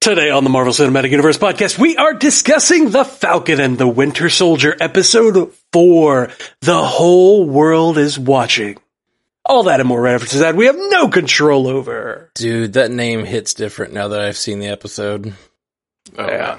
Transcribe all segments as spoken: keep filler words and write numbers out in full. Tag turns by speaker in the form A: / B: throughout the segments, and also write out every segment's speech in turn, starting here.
A: Today on the Marvel Cinematic Universe podcast, we are discussing The Falcon and the Winter Soldier, episode four. The whole world is watching. All that and more references that we have no control over.
B: Dude, that name hits different now that I've seen the episode.
A: Oh, yeah.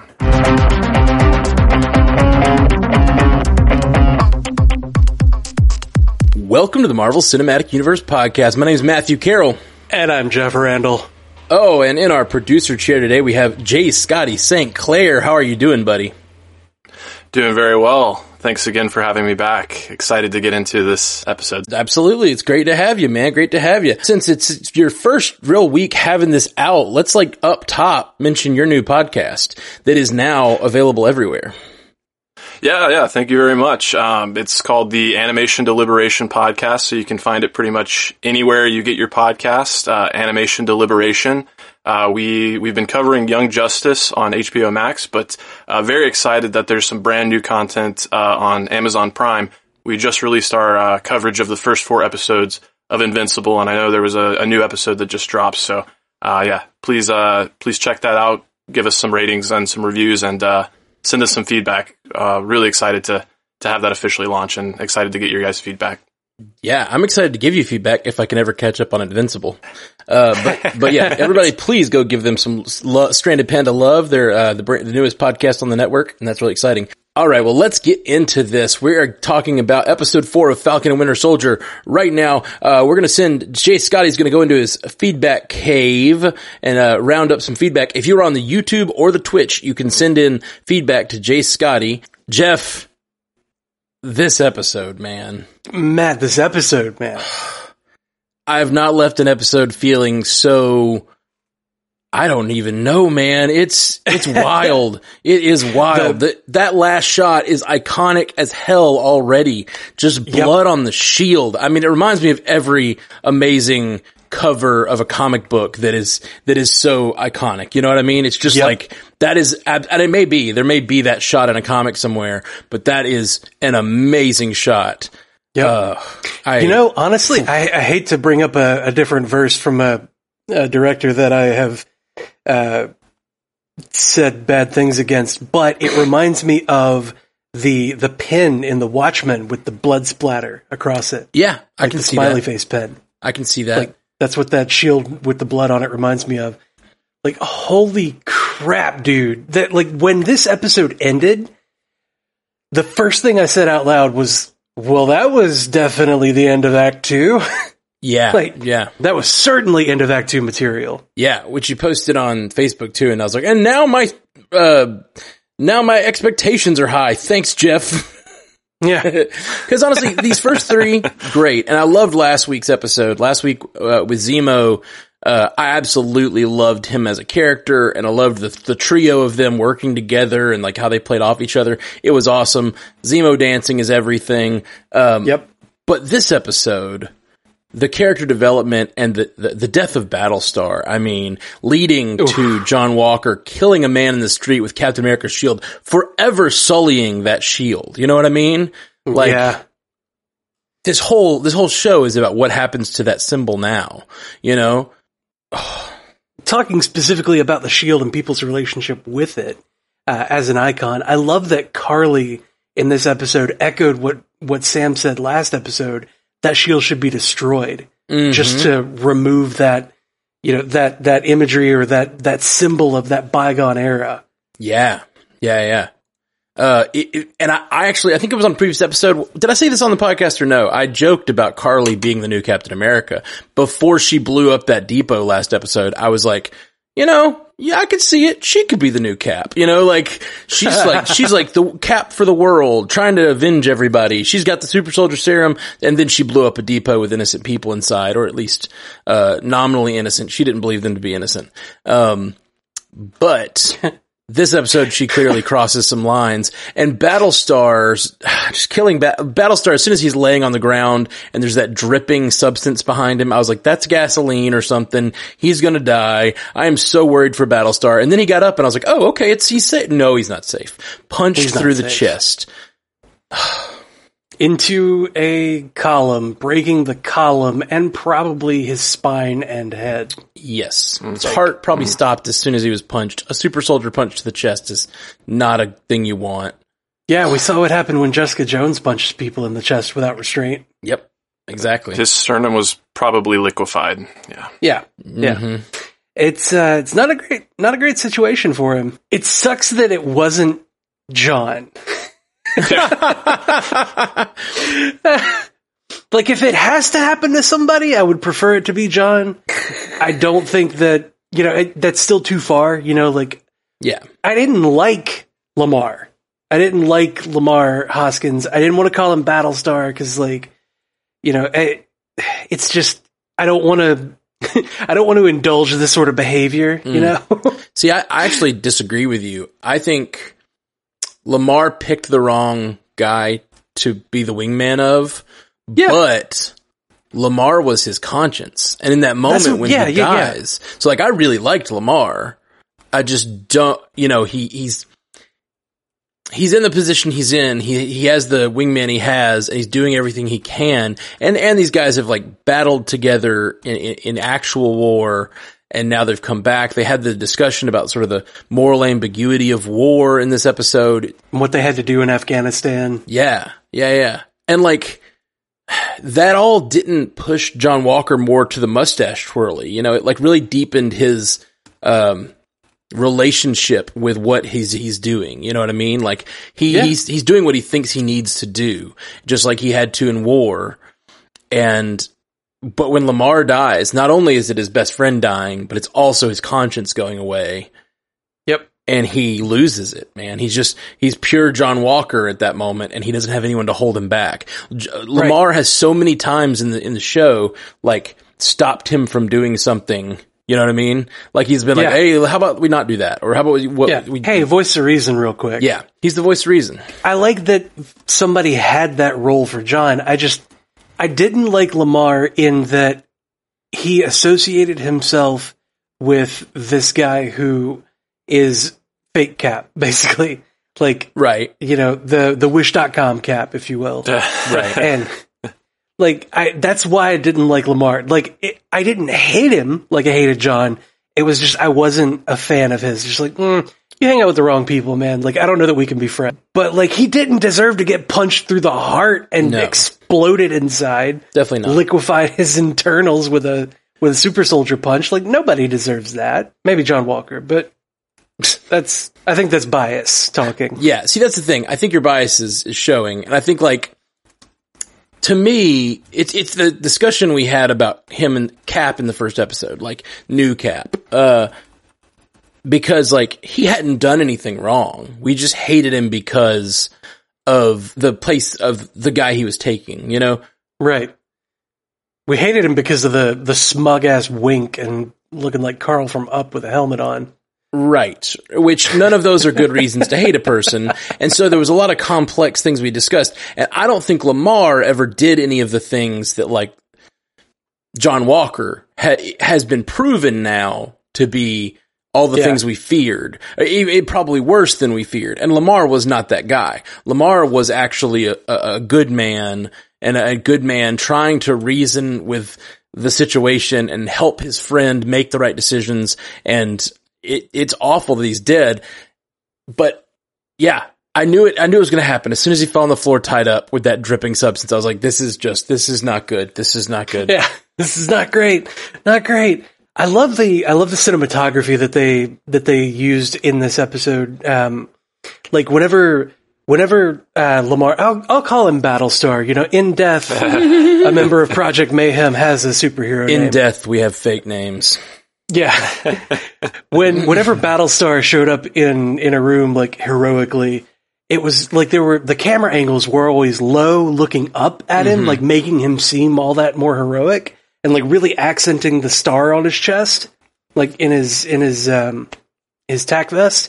B: Welcome to the Marvel Cinematic Universe podcast. My name is Matthew Carroll.
A: And I'm Jeff Randall.
B: Oh, and in our producer chair today, we have J. Scotty Saint Clair. How are you doing, buddy?
C: Doing very well. Thanks again for having me back. Excited to get into this episode.
B: Absolutely. It's great to have you, man. Great to have you. Since it's your first real week having this out, let's like up top mention your new podcast that is now available everywhere.
C: Yeah, yeah. Thank you very much. Um, it's called the Animation Deliberation Podcast, so you can find it pretty much anywhere you get your podcast. Uh, Animation Deliberation. Uh, we we've been covering Young Justice on H B O Max, but uh, very excited that there's some brand new content uh, on Amazon Prime. We just released our uh, coverage of the first four episodes of Invincible, and I know there was a, a new episode that just dropped. So, uh, yeah, please uh, please check that out. Give us some ratings and some reviews, and uh, send us some feedback. Uh, really excited to, to have that officially launch and excited to get your guys' feedback.
B: Yeah, I'm excited to give you feedback if I can ever catch up on Invincible. Uh, but, but yeah, everybody please go give them some lo- Stranded Panda love. They're, uh, the, the newest podcast on the network, and that's really exciting. All right, well, let's get into this. We are talking about episode four of Falcon and Winter Soldier right now. Uh, we're going to send, Jay Scotty's going to go into his feedback cave and, uh, round up some feedback. If you're on the YouTube or the Twitch, you can send in feedback to Jay Scotty. Jeff, this episode, man.
A: Matt, this episode, man.
B: I have not left an episode feeling so, I don't even know, man. It's, it's wild. It is wild. The, that last shot is iconic as hell already. Just blood yep. on the shield. I mean, it reminds me of every amazing cover of a comic book that is, that is so iconic. You know what I mean? It's just yep. like, that is, and it may be, there may be that shot in a comic somewhere, but that is an amazing shot.
A: Yeah.
B: Uh, I,
A: you know, honestly, I, I hate to bring up a, a different verse from a, a director that I have, uh, said bad things against, but it reminds me of the, the pen in The Watchmen with the blood splatter across it.
B: Yeah,
A: like
B: I can
A: the
B: see
A: smiley
B: that.
A: face pen.
B: I can see that.
A: Like, that's what that shield with the blood on it reminds me of. Like, holy crap, dude. That, like, when this episode ended, the first thing I said out loud was, well, that was definitely the end of Act Two.
B: Yeah,
A: like,
B: yeah.
A: That was certainly end of Act Two material.
B: Yeah, which you posted on Facebook too, and I was like, and now my, uh, now my expectations are high. Thanks, Jeff.
A: Yeah.
B: Because honestly, these first three, great. And I loved last week's episode. Last week, uh, with Zemo, uh, I absolutely loved him as a character, and I loved the, the trio of them working together and like how they played off each other. It was awesome. Zemo dancing is everything. Um,
A: yep.
B: But this episode, the character development and the, the, the death of Battlestar, I mean, leading Oof. to John Walker killing a man in the street with Captain America's shield, forever sullying that shield. You know what I mean? Like,
A: yeah.
B: this whole, this whole show is about what happens to that symbol now, you know?
A: Talking specifically about the shield and people's relationship with it, uh, as an icon, I love that Carly in this episode echoed what, what Sam said last episode. That shield should be destroyed, mm-hmm. just to remove that, you know, that, that imagery or that, that symbol of that bygone era.
B: Yeah. Yeah. Yeah. Uh, it, it, and I, I actually, I think it was on a previous episode. Did I say this on the podcast or no? I joked about Carly being the new Captain America before she blew up that depot last episode. I was like, you know, yeah, I could see it. She could be the new Cap. You know, like, she's like, she's like the Cap for the world, trying to avenge everybody. She's got the super soldier serum, and then she blew up a depot with innocent people inside, or at least, uh, nominally innocent. She didn't believe them to be innocent. Um, but this episode, she clearly crosses some lines, and Battlestar's just killing ba- Battlestar as soon as he's laying on the ground and there's that dripping substance behind him. I was like, that's gasoline or something. He's going to die. I am so worried for Battlestar. And then he got up and I was like, oh, okay, it's, he's safe. No, he's not safe. Punched
A: he's
B: through the
A: safe.
B: chest.
A: into a column, breaking the column and probably his spine and head.
B: Yes. His heart probably stopped as soon as he was punched. A super soldier punch to the chest is not a thing you want.
A: Yeah, we saw what happened when Jessica Jones punches people in the chest without restraint.
B: Yep. Exactly.
C: His sternum was probably liquefied. Yeah.
A: Yeah. Yeah. Mm-hmm. It's uh it's not a great not a great situation for him. It sucks that it wasn't John. Like, if it has to happen to somebody, I would prefer it to be John. I don't think that, you know, it, that's still too far, you know, like,
B: yeah.
A: I didn't like Lamar. I didn't like Lamar Hoskins. I didn't want to call him Battlestar because, like, you know, it, it's just, I don't want to, I don't want to indulge this sort of behavior, you mm. know?
B: See, I, I actually disagree with you. I think Lamar picked the wrong guy to be the wingman of, yeah. but Lamar was his conscience. And in that moment what, when yeah, he yeah, dies, yeah. so like, I really liked Lamar. I just don't, you know, he, he's, he's in the position he's in. He, he has the wingman he has, and he's doing everything he can. And, and these guys have like battled together in, in, in actual war. And now they've come back. They had the discussion about sort of the moral ambiguity of war in this episode.
A: What they had to do in Afghanistan.
B: Yeah. Yeah. Yeah. And like, that all didn't push John Walker more to the mustache twirly. You know, it like really deepened his, um, relationship with what he's, he's doing. You know what I mean? Like he, yeah. he's, he's doing what he thinks he needs to do, just like he had to in war. And, but when Lamar dies, not only is it his best friend dying, but it's also his conscience going away.
A: Yep.
B: And he loses it, man. He's just, he's pure John Walker at that moment, and he doesn't have anyone to hold him back. J- Lamar right. has so many times in the, in the show, like, stopped him from doing something. You know what I mean? Like, he's been yeah. like, hey, how about we not do that? Or how about we, what,
A: yeah.
B: we,
A: hey, voice of reason real quick.
B: Yeah. He's the voice of reason.
A: I like that somebody had that role for John. I just, I didn't like Lamar in that he associated himself with this guy who is fake Cap, basically. Like,
B: right.
A: you know, the, the wish dot com Cap, if you will.
B: Right.
A: And, like, I, that's why I didn't like Lamar. Like, it, I didn't hate him like I hated John. It was just, I wasn't a fan of his. Just like, mm, you hang out with the wrong people, man. Like, I don't know that we can be friends. But, like, he didn't deserve to get punched through the heart and no. exploded inside.
B: Definitely not.
A: Liquefied his internals with a, with a super soldier punch. Like, nobody deserves that. Maybe John Walker, but that's, I think that's bias talking.
B: Yeah. See, that's the thing. I think your bias is, is showing. And I think, like, to me, it's, it's the discussion we had about him and Cap in the first episode, like, new Cap. Uh, because, like, he hadn't done anything wrong. We just hated him because of the place of the guy he was taking, you know?
A: Right. We hated him because of the, the smug-ass wink and looking like Carl from Up with a helmet on.
B: Right. Which none of those are good reasons to hate a person. And so there was a lot of complex things we discussed. And I don't think Lamar ever did any of the things that, like, John Walker ha- has been proven now to be all the yeah. things we feared. It, it probably worse than we feared. And Lamar was not that guy. Lamar was actually a, a, a good man, and a good man trying to reason with the situation and help his friend make the right decisions. And It, it's awful that he's dead, but yeah, I knew it. I knew it was going to happen as soon as he fell on the floor, tied up with that dripping substance. I was like, "This is just, this is not good. This is not good."
A: Yeah, this is not great. Not great. I love the, I love the cinematography that they that they used in this episode. Um, like whenever, whenever uh, Lamar, I'll, I'll call him Battlestar. You know, in death, a member of Project Mayhem has a superhero.
B: In
A: name.
B: death, we have fake names.
A: Yeah. when, whenever Battlestar showed up in, in a room, like, heroically, it was like there were, the camera angles were always low, looking up at him, mm-hmm. like making him seem all that more heroic, and like really accenting the star on his chest, like in his, in his, um, his tack vest.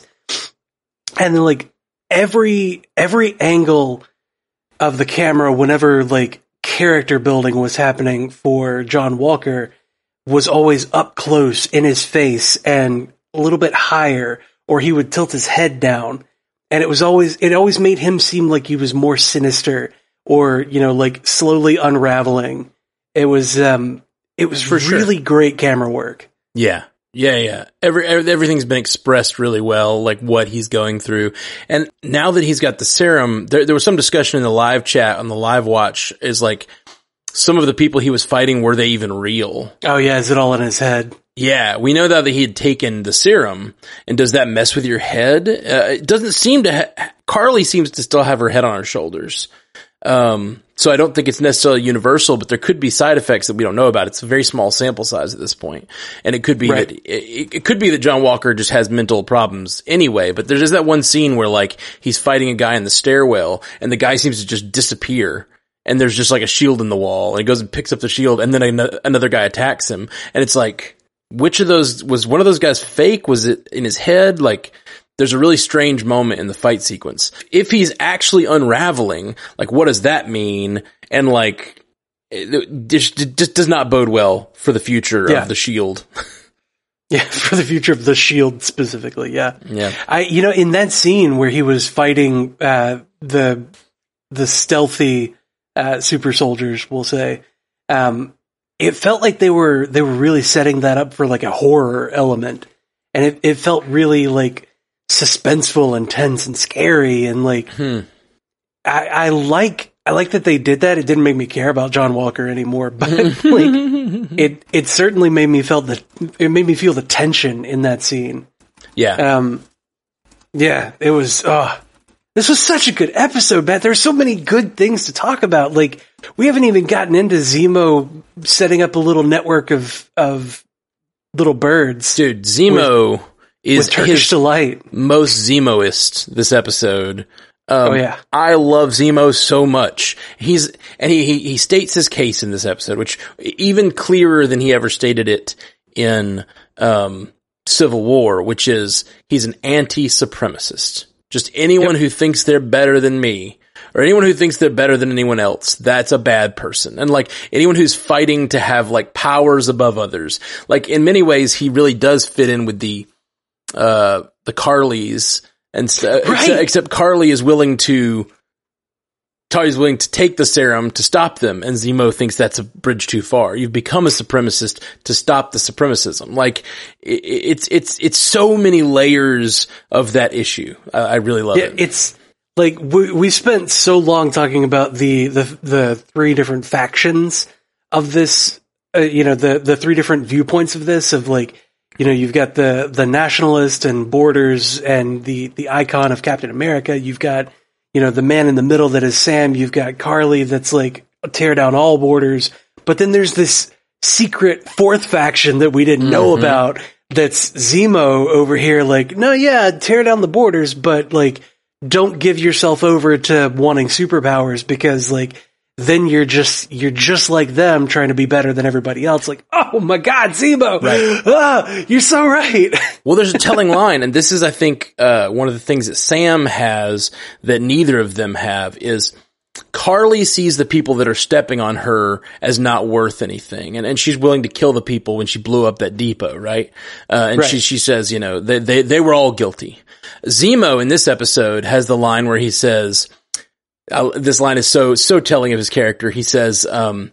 A: And then, like, every, every angle of the camera, whenever, like, character building was happening for John Walker, was always up close in his face and a little bit higher, or he would tilt his head down. And it was always, it always made him seem like he was more sinister or, you know, like slowly unraveling. It was, um, it was
B: For
A: really
B: sure.
A: great camera work.
B: Yeah. Yeah, yeah. Every, every everything's been expressed really well, like what he's going through. And now that he's got the serum, there there was some discussion in the live chat on the live watch is like some of the people he was fighting, were they even real?
A: Oh yeah, is it all in his head?
B: Yeah, we know that he had taken the serum, and does that mess with your head? Uh, it doesn't seem to. Ha- Carly seems to still have her head on her shoulders. Um, so I don't think it's necessarily universal, but there could be side effects that we don't know about. It's a very small sample size at this point. And it could be
A: Right.
B: that, it, it could be that John Walker just has mental problems anyway, but there's just that one scene where like he's fighting a guy in the stairwell and the guy seems to just disappear. And there's just like a shield in the wall and he goes and picks up the shield and then an- another guy attacks him. And it's like, which of those, was one of those guys fake? Was it in his head? Like, there's a really strange moment in the fight sequence. If he's actually unraveling, like, what does that mean? And like, it just, it just does not bode well for the future
A: Yeah.
B: of the Shield.
A: Yeah, for the future of the Shield specifically. Yeah,
B: Yeah.
A: I, you know, in that scene where he was fighting uh, the the stealthy uh, super soldiers, we'll say, um, it felt like they were they were really setting that up for like a horror element, and it it felt really like suspenseful and tense and scary, and like
B: Hmm.
A: I, I like I like that they did that. It didn't make me care about John Walker anymore, but like it it certainly made me felt the it made me feel the tension in that scene.
B: Yeah.
A: Um, yeah, it was. Oh, this was such a good episode, Matt. There's so many good things to talk about. Like we haven't even gotten into Zemo setting up a little network of of little birds.
B: Dude, Zemo is
A: with Turkish
B: his
A: delight.
B: most Zemoist this episode. Um,
A: Oh, yeah.
B: I love Zemo so much. He's, and he, he, he states his case in this episode, which even clearer than he ever stated it in, um, Civil War, which is he's an anti-supremacist. Just anyone
A: Yep.
B: who thinks they're better than me, or anyone who thinks they're better than anyone else, that's a bad person. And like anyone who's fighting to have like powers above others, like in many ways, he really does fit in with the, uh, the Carlys. And so,
A: Right.
B: except, except Carly is willing to, Tari's willing to take the serum to stop them, and Zemo thinks that's a bridge too far. You've become a supremacist to stop the supremacism. Like, it, it's, it's, it's so many layers of that issue. I, I really love
A: Yeah,
B: it.
A: it's like we we spent so long talking about the the the three different factions of this. Uh, you know, the the three different viewpoints of this. Of like, you know, you've got the the nationalist and Borders and the the icon of Captain America. You've got, you know, the man in the middle that is Sam. You've got Carly that's like tear down all borders. But then there's this secret fourth faction that we didn't know
B: Mhm.
A: about. That's Zemo over here. Like, no, yeah, tear down the borders, but like, don't give yourself over to wanting superpowers because like, then you're just, you're just like them trying to be better than everybody else. Like, oh my God, Zemo,
B: Right.
A: ah, you're so right.
B: Well, there's a telling line, and this is, I think, uh, one of the things that Sam has that neither of them have is Carly sees the people that are stepping on her as not worth anything, and, and she's willing to kill the people when she blew up that depot, right? Uh, and
A: Right.
B: she, she says, you know, they, they, they were all guilty. Zemo in this episode has the line where he says, uh, this line is so, so telling of his character. He says, um,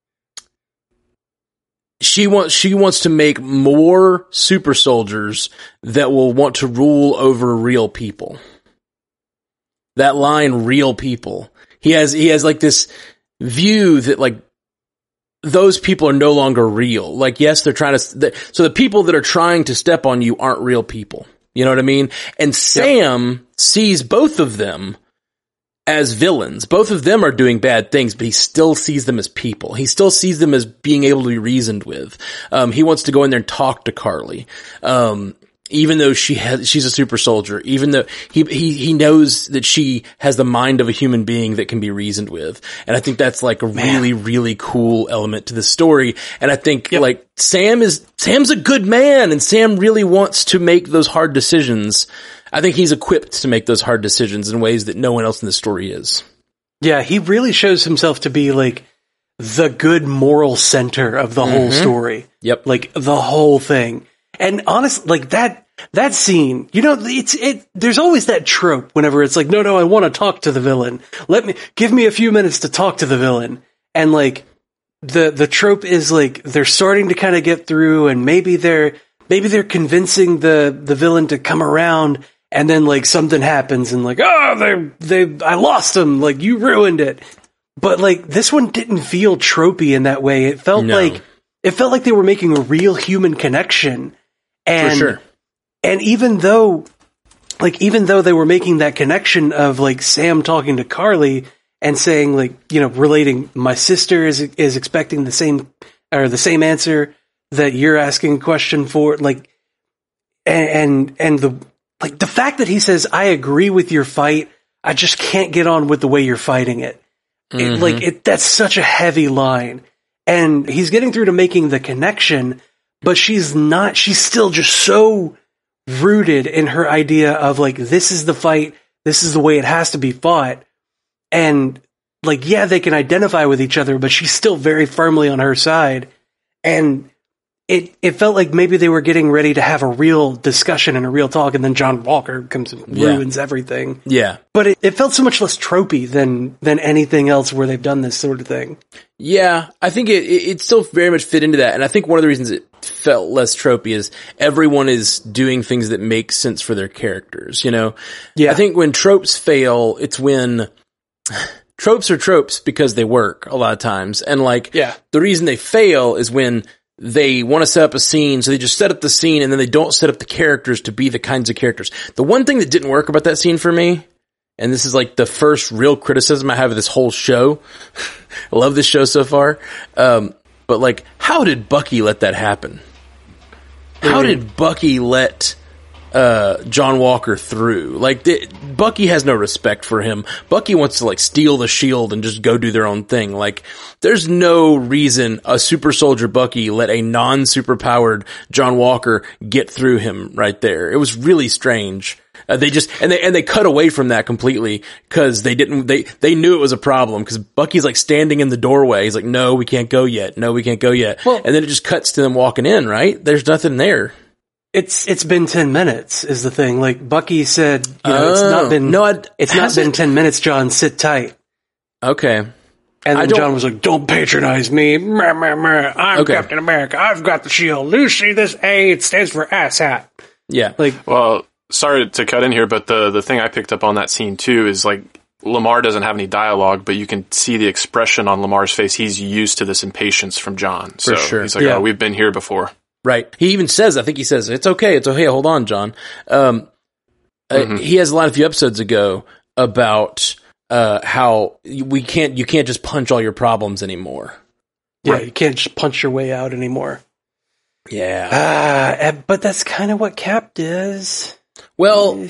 B: She wants, she wants to make more super soldiers that will want to rule over real people. That line, real people. He has, he has like this view that like, those people are no longer real. Like, yes, they're trying to, they, so the people that are trying to step on you aren't real people. You know what I mean? And Sam sees both of them as villains. Both of them are doing bad things, but he still sees them as people. He still sees them as being able to be reasoned with. Um, he wants to go in there and talk to Carly. Um, even though she has, she's a super soldier, even though he, he, he knows that she has the mind of a human being that can be reasoned with. And I think that's like a really, really cool element to the story. And I think
A: Yep.
B: like Sam is, Sam's a good man, and Sam really wants to make those hard decisions. I think he's equipped to make those hard decisions in ways that no one else in the story is.
A: Yeah, he really shows himself to be like the good moral center of the whole story.
B: Yep.
A: Like the whole thing. And honestly, like that, that scene, you know, it's, it, there's always that trope whenever it's like, no, no, I want to talk to the villain. Let me, give me a few minutes to talk to the villain. And like, the, the trope is like, they're starting to kind of get through and maybe they're, maybe they're convincing the, the villain to come around and then like something happens and like, oh, they, they, I lost them. Like you ruined it. But like, this one didn't feel tropey in that way. It felt
B: No.
A: like, it felt like they were making a real human connection. And,
B: For sure.
A: And even though, like, even though they were making that connection of, like, Sam talking to Carly and saying, like, you know, relating, my sister is is expecting the same, or the same answer that you're asking a question for, like, and, and, and the, like, the fact that he says, I agree with your fight, I just can't get on with the way you're fighting it.
B: Mm-hmm.
A: It like, it, that's such a heavy line. And he's getting through to making the connection, but she's not, she's still just so rooted in her idea of like, this is the fight, this is the way it has to be fought. And like, yeah, they can identify with each other, but she's still very firmly on her side. And it, it felt like maybe they were getting ready to have a real discussion and a real talk. And then John Walker comes and
B: Yeah.
A: ruins everything.
B: Yeah.
A: But it, it felt so much less tropey than, than anything else where they've done this sort of thing.
B: Yeah, I think it, it, it still very much fit into that. And I think one of the reasons it felt less tropey is everyone is doing things that make sense for their characters, you know?
A: Yeah.
B: I think when tropes fail, it's when tropes are tropes because they work a lot of times. And like,
A: Yeah.
B: the reason they fail is when they want to set up a scene, so they just set up the scene and then they don't set up the characters to be the kinds of characters. The one thing that didn't work about that scene for me, and this is like the first real criticism I have of this whole show. I love this show so far. Um, but like, how did Bucky let that happen? How did Bucky let uh, John Walker through? Like, the, Bucky has no respect for him. Bucky wants to like steal the shield and just go do their own thing. Like, there's no reason a super soldier Bucky let a non-super powered John Walker get through him right there. It was really strange. Uh, they just, and they, and they cut away from that completely because they didn't, they, they knew it was a problem because Bucky's like standing in the doorway. He's like, no, we can't go yet. No, we can't go yet.
A: Well-
B: and then it just cuts to them walking in, right? There's nothing there.
A: It's it's been ten minutes is the thing. Like Bucky said, you know, it's
B: Oh.
A: not been
B: No, I'd-
A: it's not
B: has
A: been
B: it?
A: ten minutes, John. Sit tight.
B: Okay.
A: And
B: I
A: then
B: don't-
A: John was like, "Don't patronize me. Meh, meh, meh. I'm
B: Okay.
A: Captain America. I've got the shield. Lucy, this A, it stands for asshat."
B: Yeah.
A: Like,
C: Well, sorry to cut in here, but the, the thing I picked up on that scene too is like Lamar doesn't have any dialogue, but you can see the expression on Lamar's face. He's used to this impatience from John. So
B: sure.
C: he's like,
A: Yeah.
C: oh, we've been here before.
B: Right. He even says, I think he says, it's okay, it's okay, hold on, John. Um,
C: Mhm.
B: uh, he has a line a few episodes ago about, uh, how we can't, you can't just punch all your problems anymore.
A: yeah, you can't just punch your way out anymore.
B: Yeah.
A: Ah, eh, but that's kind of what Cap does.
B: Well,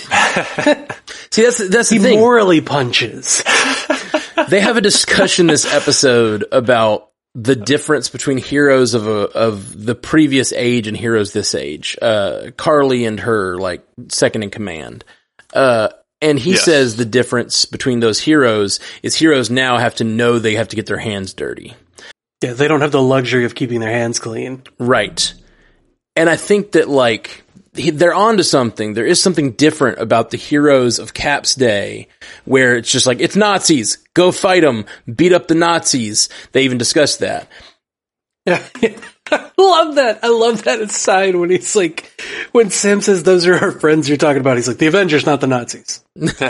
B: see, that's, that's the
A: He
B: thing.
A: morally punches.
B: They have a discussion this episode about the difference between heroes of a, of the previous age and heroes this age. Uh, Carly and her, like, second in command. Uh, and he
C: Yes.
B: says the difference between those heroes is heroes now have to know they have to get their hands dirty.
A: Yeah, they don't have the luxury of keeping their hands clean.
B: Right. And I think that, like, he- they're onto something. There is something different about the heroes of Cap's day where it's just like, it's Nazis. Go fight them. Beat up the Nazis. They even discussed that.
A: Yeah, I love that. I love that aside when he's like, when Sam says those are our friends you're talking about, he's like, the Avengers, not the Nazis.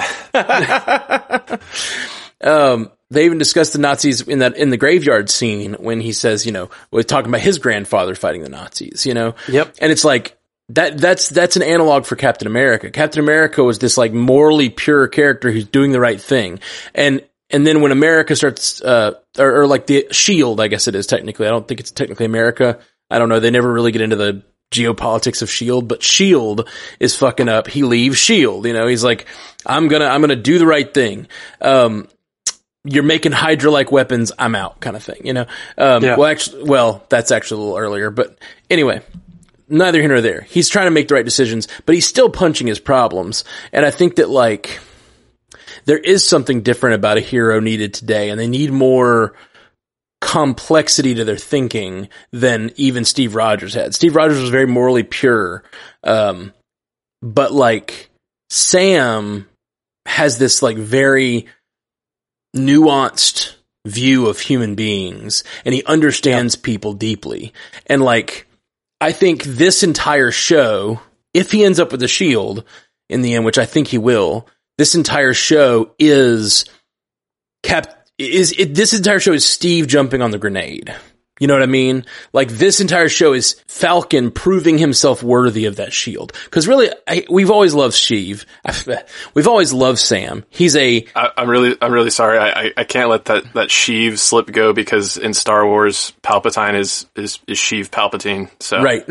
B: Um, they even discussed the Nazis in that, in the graveyard scene when he says, you know, we're talking about his grandfather fighting the Nazis, you know?
A: Yep.
B: And it's like, that, that's, that's an analog for Captain America. Captain America was this like morally pure character who's doing the right thing. And, and then when America starts, uh, or, or like the SHIELD, I guess it is technically. I don't think it's technically America. I don't know. They never really get into the geopolitics of SHIELD, but SHIELD is fucking up. He leaves SHIELD, you know, he's like, I'm gonna, I'm gonna do the right thing. Um, you're making Hydra-like weapons, I'm out, kind of thing, you know? Um,
A: Yeah.
B: well, actually, well, that's actually a little earlier, but anyway, neither here nor there. He's trying to make the right decisions, but he's still punching his problems. And I think that, like, there is something different about a hero needed today, and they need more complexity to their thinking than even Steve Rogers had. Steve Rogers was very morally pure, um, but like Sam has this like very nuanced view of human beings, and he understands yep. people deeply. And like, I think this entire show, if he ends up with the shield in the end, which I think he will, this entire show is Cap. Is it? This entire show is Steve jumping on the grenade. You know what I mean? Like, this entire show is Falcon proving himself worthy of that shield. Because really, I, we've always loved Sheev. We've always loved Sam. He's a.
C: I, I'm really, I'm really sorry. I, I, I can't let that that Sheev slip go, because in Star Wars, Palpatine is is, is Sheev Palpatine. So
B: right.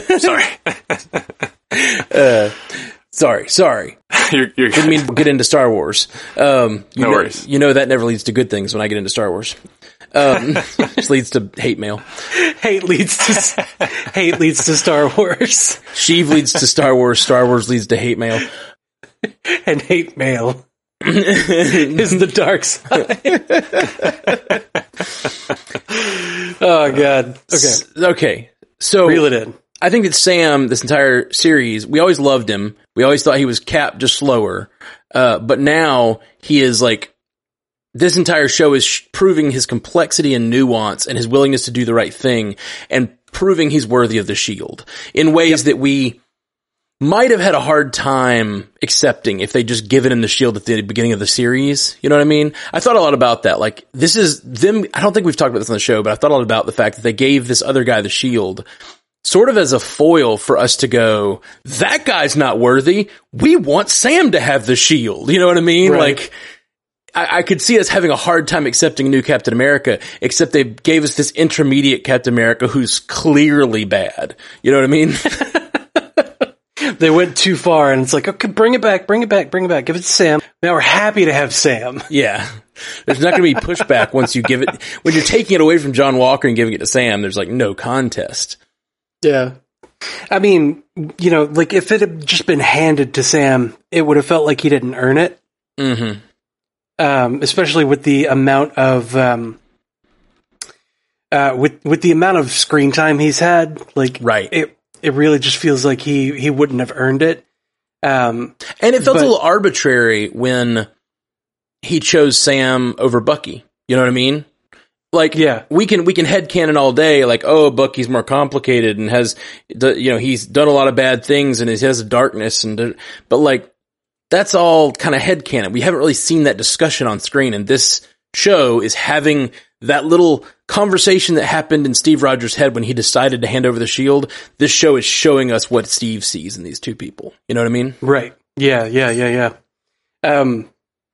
C: sorry.
B: uh, sorry, sorry.
C: You're, you're
B: Didn't mean to get into Star Wars. Um, you
C: no
B: know,
C: worries.
B: You know that never leads to good things when I get into Star Wars. Um, just leads to hate mail.
A: Hate leads to hate leads to Star Wars.
B: Sheev leads to Star Wars. Star Wars leads to hate mail.
A: And hate mail is the dark side. Oh God. Okay.
B: Okay. So
A: reel it in.
B: I think that Sam, this entire series, we always loved him. We always thought he was Cap, just slower. Uh, but now he is like, this entire show is sh- proving his complexity and nuance and his willingness to do the right thing, and proving he's worthy of the shield in ways yep. that we might have had a hard time accepting if they just given him the shield at the beginning of the series. You know what I mean? I thought a lot about that. Like, this is them. I don't think we've talked about this on the show, but I thought a lot about the fact that they gave this other guy the shield sort of as a foil for us to go, that guy's not worthy. We want Sam to have the shield. You know what I mean?
A: Right.
B: Like, I, I could see us having a hard time accepting a new Captain America, except they gave us this intermediate Captain America who's clearly bad. You know what I mean?
A: They went too far, and it's like, okay, bring it back, bring it back, bring it back. Give it to Sam. Now we're happy to have Sam.
B: Yeah. There's not going to be pushback once you give it, when you're taking it away from John Walker and giving it to Sam, there's like no contest.
A: Yeah. I mean, you know, like if it had just been handed to Sam, it would have felt like he didn't earn it.
B: Mm-hmm.
A: Um, especially with the amount of, um, uh, with, with the amount of screen time he's had, like,
B: right.
A: it, it really just feels like he, he wouldn't have earned it. Um,
B: and it felt
A: but,
B: a little arbitrary when he chose Sam over Bucky. You know what I mean? Like,
A: yeah,
B: we can, we can headcanon all day, like, oh, Bucky's more complicated and has, you know, he's done a lot of bad things and he has a darkness and, but like, that's all kind of headcanon. We haven't really seen that discussion on screen, and this show is having that little conversation that happened in Steve Rogers' head when he decided to hand over the shield. This show is showing us what Steve sees in these two people. You know what I mean?
A: Right. Yeah, yeah, yeah, yeah. Um,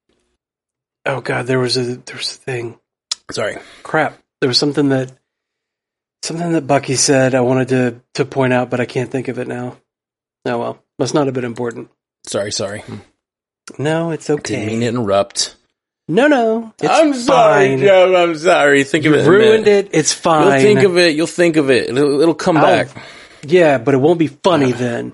A: oh God, there was a, there was a thing.
B: Sorry.
A: Crap. There was something that, something that Bucky said I wanted to, to point out, but I can't think of it now. Oh well, must not have been important.
B: Sorry, sorry.
A: No, it's okay.
B: Didn't mean to interrupt.
A: No, no. It's
B: I'm sorry,
A: fine.
B: Joe. I'm sorry. Think
A: you
B: of it.
A: Ruined it. It's fine.
B: You'll think of it. You'll think of it. It'll, it'll come
A: I'll,
B: back.
A: Yeah, but it won't be funny then.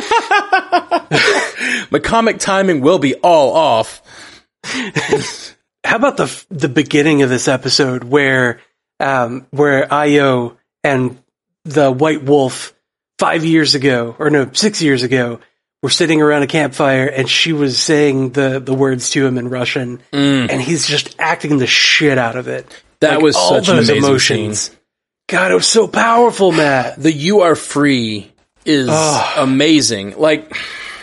B: My comic timing will be all off.
A: How about the the beginning of this episode where um, where Io and the White Wolf five years ago, or no, six years ago, were sitting around a campfire, and she was saying the, the words to him in Russian,
B: mm.
A: and he's just acting the shit out of it.
B: That
A: like,
B: was
A: all
B: such
A: those
B: an amazing
A: emotions.
B: Scene.
A: God, it was so powerful, Matt.
B: The "You Are Free" is oh. amazing. Like,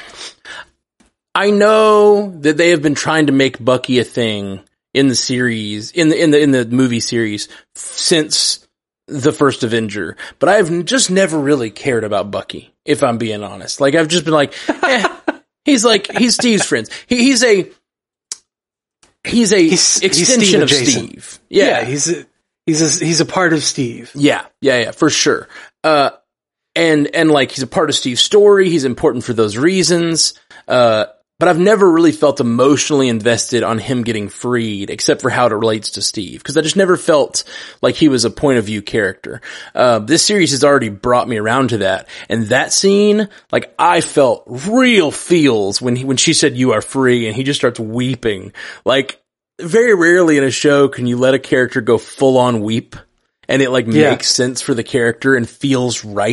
B: I know that they have been trying to make Bucky a thing in the series, in the in the in the movie series since the first Avenger, but I've just never really cared about Bucky, if I'm being honest. Like, I've just been like, eh, he's like, he's Steve's friends. He, he's a, he's a he's, extension
A: he's
B: of Steve. Yeah.
A: yeah, he's a, he's a, he's a part of Steve.
B: Yeah, yeah, yeah, for sure. Uh, and, and like, he's a part of Steve's story. He's important for those reasons. Uh, but I've never really felt emotionally invested on him getting freed, except for how it relates to Steve, because I just never felt like he was a point of view character. Uh, this series has already brought me around to that, and that scene, like, I felt real feels when he, when she said "You are free," and he just starts weeping. Like, very rarely in a show can you let a character go full on weep, and it like
A: yeah.
B: makes sense for the character and feels right.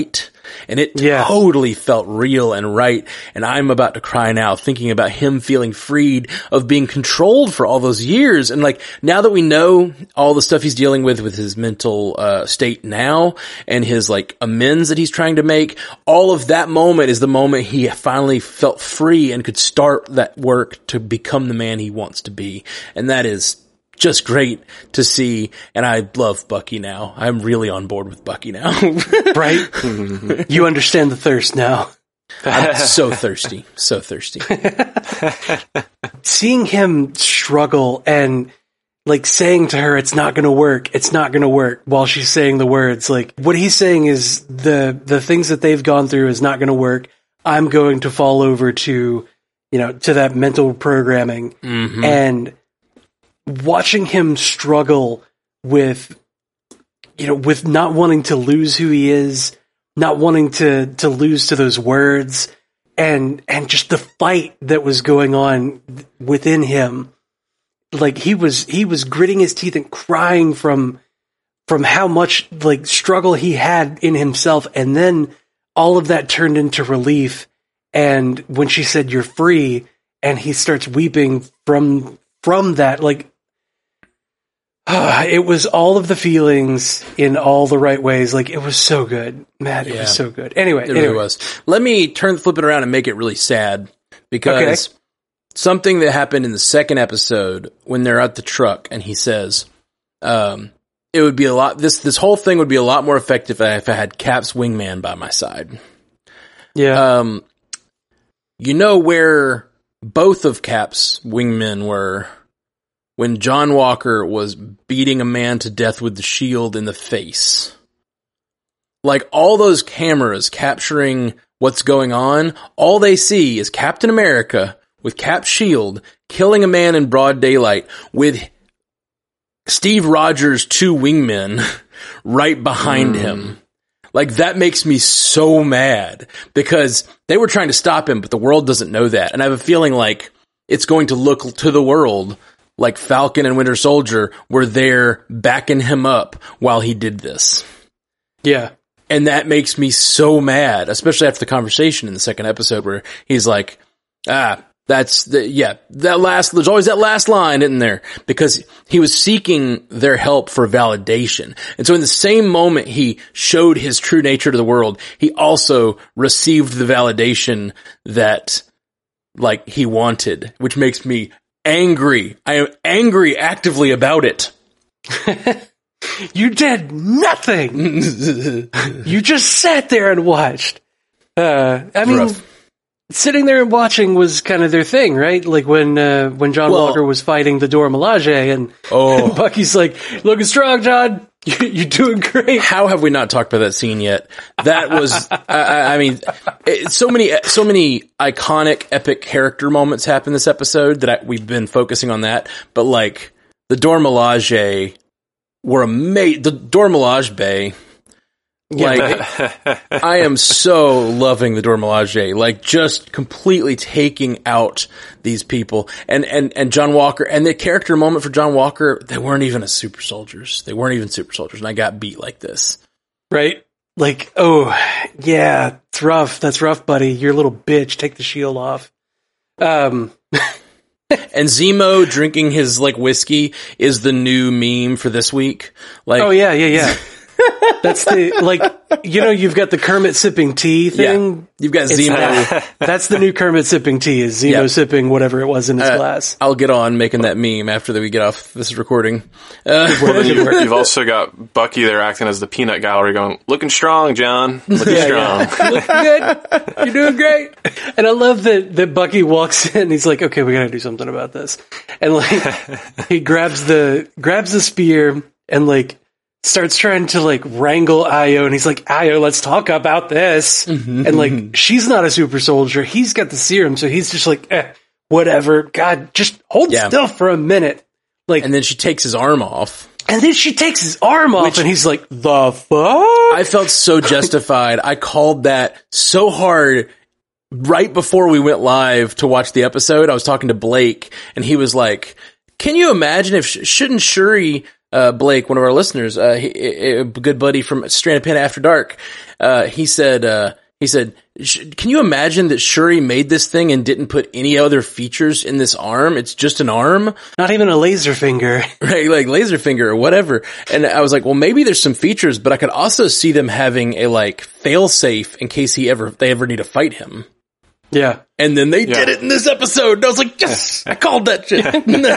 B: And it
A: Yeah.
B: totally felt real and right. And I'm about to cry now thinking about him feeling freed of being controlled for all those years. And like, now that we know all the stuff he's dealing with with his mental uh state now and his like amends that he's trying to make, all of that moment is the moment he finally felt free and could start that work to become the man he wants to be. And that is just great to see. And I love Bucky now. I'm really on board with Bucky now.
A: Right? You understand the thirst now.
B: I'm so thirsty. So thirsty.
A: Seeing him struggle and like saying to her, it's not going to work. It's not going to work while she's saying the words. Like what he's saying is the, the things that they've gone through is not going to work. I'm going to fall over to, you know, to that mental programming.
B: Mm-hmm.
A: And watching him struggle with, you know, with not wanting to lose who he is, not wanting to, to lose to those words, and, and just the fight that was going on within him. Like he was, he was gritting his teeth and crying from, from how much like struggle he had in himself. And then all of that turned into relief. And when she said, "You're free," and he starts weeping from, from that, like, it was all of the feelings in all the right ways. Like, it was so good. Man, it
B: Yeah.
A: was so good. Anyway.
B: It
A: anyway.
B: really was. Let me turn, flip it around and make it really sad because
A: Okay.
B: something that happened in the second episode when they're at the truck and he says, um, it would be a lot, this, this whole thing would be a lot more effective if I had Cap's wingman by my side.
A: Yeah.
B: Um, you know where both of Cap's wingmen were when John Walker was beating a man to death with the shield in the face. Like, all those cameras capturing what's going on, all they see is Captain America with Cap's shield killing a man in broad daylight with Steve Rogers' two wingmen right behind mm. him. Like, that makes me so mad because they were trying to stop him, but the world doesn't know that. And I have a feeling like it's going to look to the world like Falcon and Winter Soldier were there backing him up while he did this.
A: Yeah.
B: And that makes me so mad, especially after the conversation in the second episode where he's like, ah, that's the, yeah, that last, there's always that last line, isn't there? Because he was seeking their help for validation. And so in the same moment he showed his true nature to the world, he also received the validation that, like, he wanted, which makes me angry. I am angry actively about it.
A: You did nothing. You just sat there and watched. Uh, I mean,
B: rough.
A: Sitting there and watching was kind of their thing, right? Like when uh, when John
B: Well,
A: Walker was fighting the Dora Milaje, and,
B: Oh.
A: and Bucky's like, "Looking strong, John. You're doing great."
B: How have we not talked about that scene yet? That was, I, I mean, it, so many, so many iconic, epic character moments happen this episode that I, we've been focusing on that. But like the Dora Milaje were amazing. The Dora Milaje Bay. Like, I am so loving the Dora Milaje, like just completely taking out these people. And, and, and John Walker, and the character moment for John Walker, they weren't even a super soldiers. They weren't even super soldiers. And I got beat like this.
A: Right? Like, oh, yeah, it's rough. That's rough, buddy. You're a little bitch. Take the shield off. Um,
B: And Zemo drinking his like whiskey is the new meme for this week. Like,
A: oh yeah, yeah, yeah. That's the, like, you know, you've got the Kermit sipping tea thing.
B: Yeah. You've got
A: It's
B: Zemo.
A: that. That's the new Kermit sipping tea, is Zemo
B: Yeah.
A: sipping whatever it was in his
B: Uh,
A: glass.
B: I'll get on making that meme after that we get off this recording. Uh,
C: You've, you've also got Bucky there acting as the peanut gallery going, "Looking strong, John. Looking
A: Yeah,
C: strong."
A: yeah. Looking good. You're doing great. And I love that, that Bucky walks in and he's like, okay, we gotta do something about this. And like, he grabs the, grabs the spear and like, starts trying to like wrangle Io, and he's like, "Io, let's talk about this."
B: Mm-hmm.
A: And like, she's not a super soldier. He's got the serum, so he's just like, eh, whatever. God, just hold
B: Yeah.
A: still for a minute. Like,
B: And then she takes his arm off.
A: and then she takes his arm off,
B: Which-
A: and he's like, "The fuck?"
B: I felt so justified. I called that so hard right before we went live to watch the episode. I was talking to Blake, and he was like, "Can you imagine if shouldn't Shuri uh, Blake, one of our listeners, uh, he, a good buddy from Stranded Panda After Dark, uh, he said, uh, he said, can you imagine that Shuri made this thing and didn't put any other features in this arm? It's just an arm.
A: Not even a laser finger.
B: Right, like laser finger or whatever. And I was like, well, maybe there's some features, but I could also see them having a like fail safe in case he ever, they ever need to fight him.
A: Yeah.
B: And then they
C: Yeah.
B: did it in this episode. And I was like, yes, I called that shit.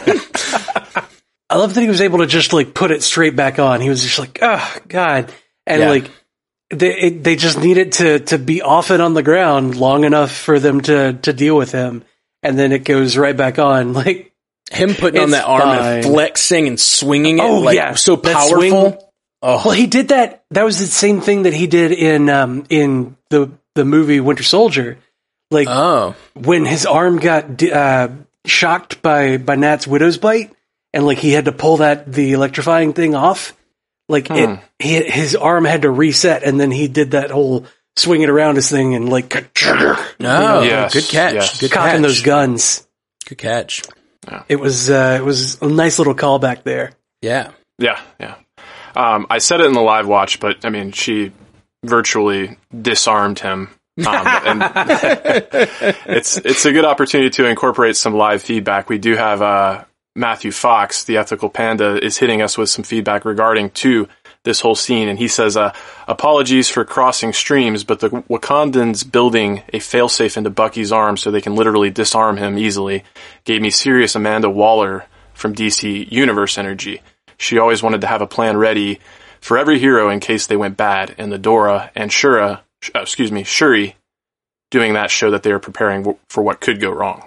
A: I love that he was able to just like put it straight back on. He was just like, oh God. And
B: Yeah.
A: like, they, it, they just needed to, to be off and on the ground long enough for them to, to deal with him. And then it goes right back on. Like,
B: Him putting on
A: It's
B: that arm
A: fine.
B: and flexing and swinging it,
A: Oh,
B: like
A: yeah.
B: so
A: That
B: powerful.
A: swing-
B: Oh,
A: well, he did that. That was the same thing that he did in, um, in the, the movie Winter Soldier. Like,
B: oh,
A: when his arm got, uh, shocked by, by Nat's widow's bite and like he had to pull that, the electrifying thing off. Like
C: Hmm.
A: it, he, his arm had to reset, and then he did that whole swing it around his thing and like,
B: no,
C: Yes,
B: good catch,
C: yes.
B: good
A: cocking
B: catch,
A: those guns.
B: good catch.
A: It was, uh, it was a nice little callback there.
B: Yeah,
C: Yeah, yeah. Um, I said it in the live watch, but I mean, she virtually disarmed him. Um, and it's it's a good opportunity to incorporate some live feedback. We do have uh, Matthew Fox, the ethical panda, is hitting us with some feedback regarding to this whole scene, and he says, uh, apologies for crossing streams, but the Wakandans building a failsafe into Bucky's arm so they can literally disarm him easily gave me serious Amanda Waller from D C Universe energy. She always wanted to have a plan ready for every hero in case they went bad, and the Dora and Shura, uh, excuse me, Shuri doing that show that they were preparing w- for what could go wrong.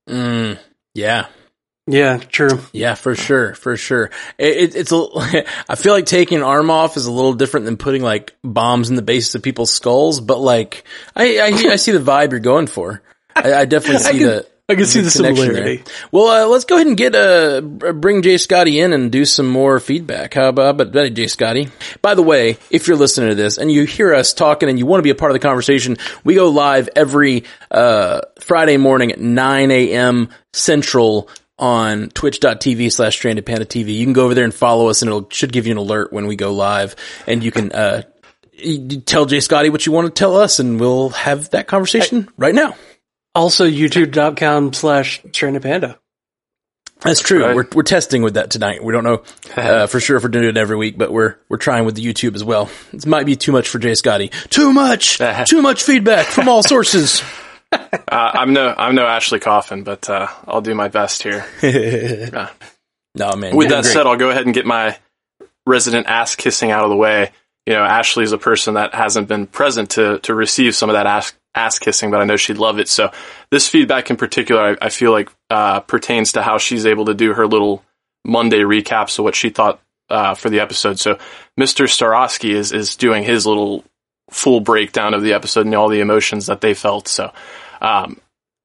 B: mm, yeah.
A: Yeah, true.
B: Yeah, for sure, for sure. It, it, it's a. I feel like taking an arm off is a little different than putting like bombs in the bases of people's skulls, but like I, I, I see the vibe you're going for. I, I definitely see
A: I can,
B: the.
A: I can see the
B: connection
A: similarity.
B: there. Well, uh, let's go ahead and get uh bring Jay Scotty in and do some more feedback. How about, how about that, Jay Scotty? By the way, if you're listening to this and you hear us talking and you want to be a part of the conversation, we go live every uh Friday morning at nine a.m. Central on twitch.tv slash stranded panda TV. You can go over there and follow us, and it should give you an alert when we go live, and you can uh you tell Jay Scotty what you want to tell us, and we'll have that conversation right now.
A: Also, youtube.com slash stranded panda.
B: That's true.
C: right.
B: We're we're testing with that tonight. We don't know uh, for sure if we're doing it every week, but we're we're trying with the YouTube as well. It might be too much for Jay Scotty. Too much. Too much feedback from all sources.
C: Uh, I'm no I'm no Ashley Coffin, but uh, I'll do my best here. Uh,
B: No man.
C: With
B: you're
C: that
B: great.
C: said, I'll go ahead and get my resident ass kissing out of the way. You know, Ashley is a person that hasn't been present to to receive some of that ass ass kissing, but I know she'd love it. So this feedback in particular, I, I feel like uh, pertains to how she's able to do her little Monday recaps of what she thought uh, for the episode. So Mister Starosky is is doing his little full breakdown of the episode and all the emotions that they felt. So um,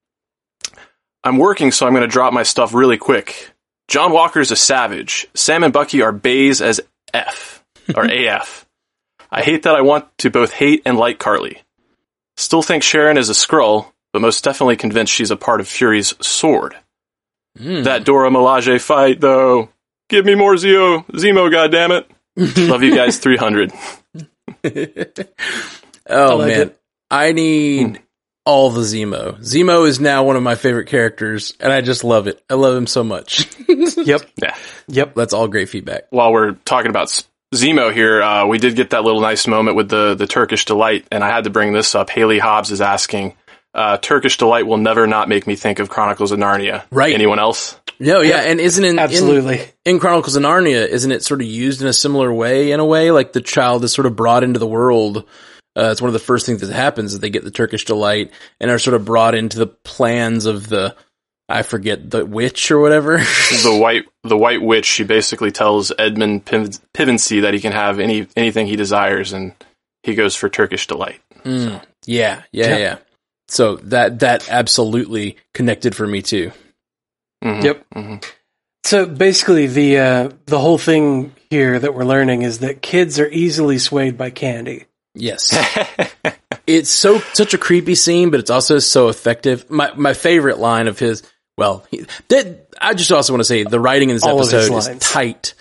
C: I'm working, so I'm going to drop my stuff really quick. John Walker's a savage. Sam and Bucky are bays as F, or A F. I hate that I want to both hate and like Carly. Still think Sharon is a Skrull, but most definitely convinced she's a part of Fury's sword.
B: Mm.
C: That Dora Milaje fight, though. Give me more Zeo, Zemo, goddammit. Love you guys, three hundred.
B: Oh
A: like
B: man,
A: it.
B: I need all the Zemo. Zemo is now one of my favorite characters, and I just love it. I love him so much.
A: Yep.
C: Yeah.
A: Yep.
B: That's all great feedback.
C: While we're talking about S- Zemo here, uh, we did get that little nice moment with the, the Turkish Delight, and I had to bring this up. Haley Hobbs is asking, uh, Turkish Delight will never not make me think of Chronicles of Narnia.
B: Right.
C: Anyone else?
B: No, yeah, and isn't in,
A: Absolutely.
B: in in Chronicles of Narnia, isn't it sort of used in a similar way? In a way, like the child is sort of brought into the world. Uh, it's one of the first things that happens is they get the Turkish Delight and are sort of brought into the plans of the, I forget, the witch or whatever.
C: the white the White Witch, she basically tells Edmund Piv- Pivensey that he can have any anything he desires, and he goes for Turkish Delight.
B: Mm, yeah, yeah,
A: Yeah.
B: yeah. So that that absolutely connected for me too.
C: Mhm,
A: Yep.
C: mhm.
A: So basically, the uh, the whole thing here that we're learning is that kids are easily swayed by candy.
B: Yes. It's so such a creepy scene, but it's also so effective. My my favorite line of his, well, he, that, I just also want to say the writing in this
A: All of his
B: episode is
A: lines.
B: tight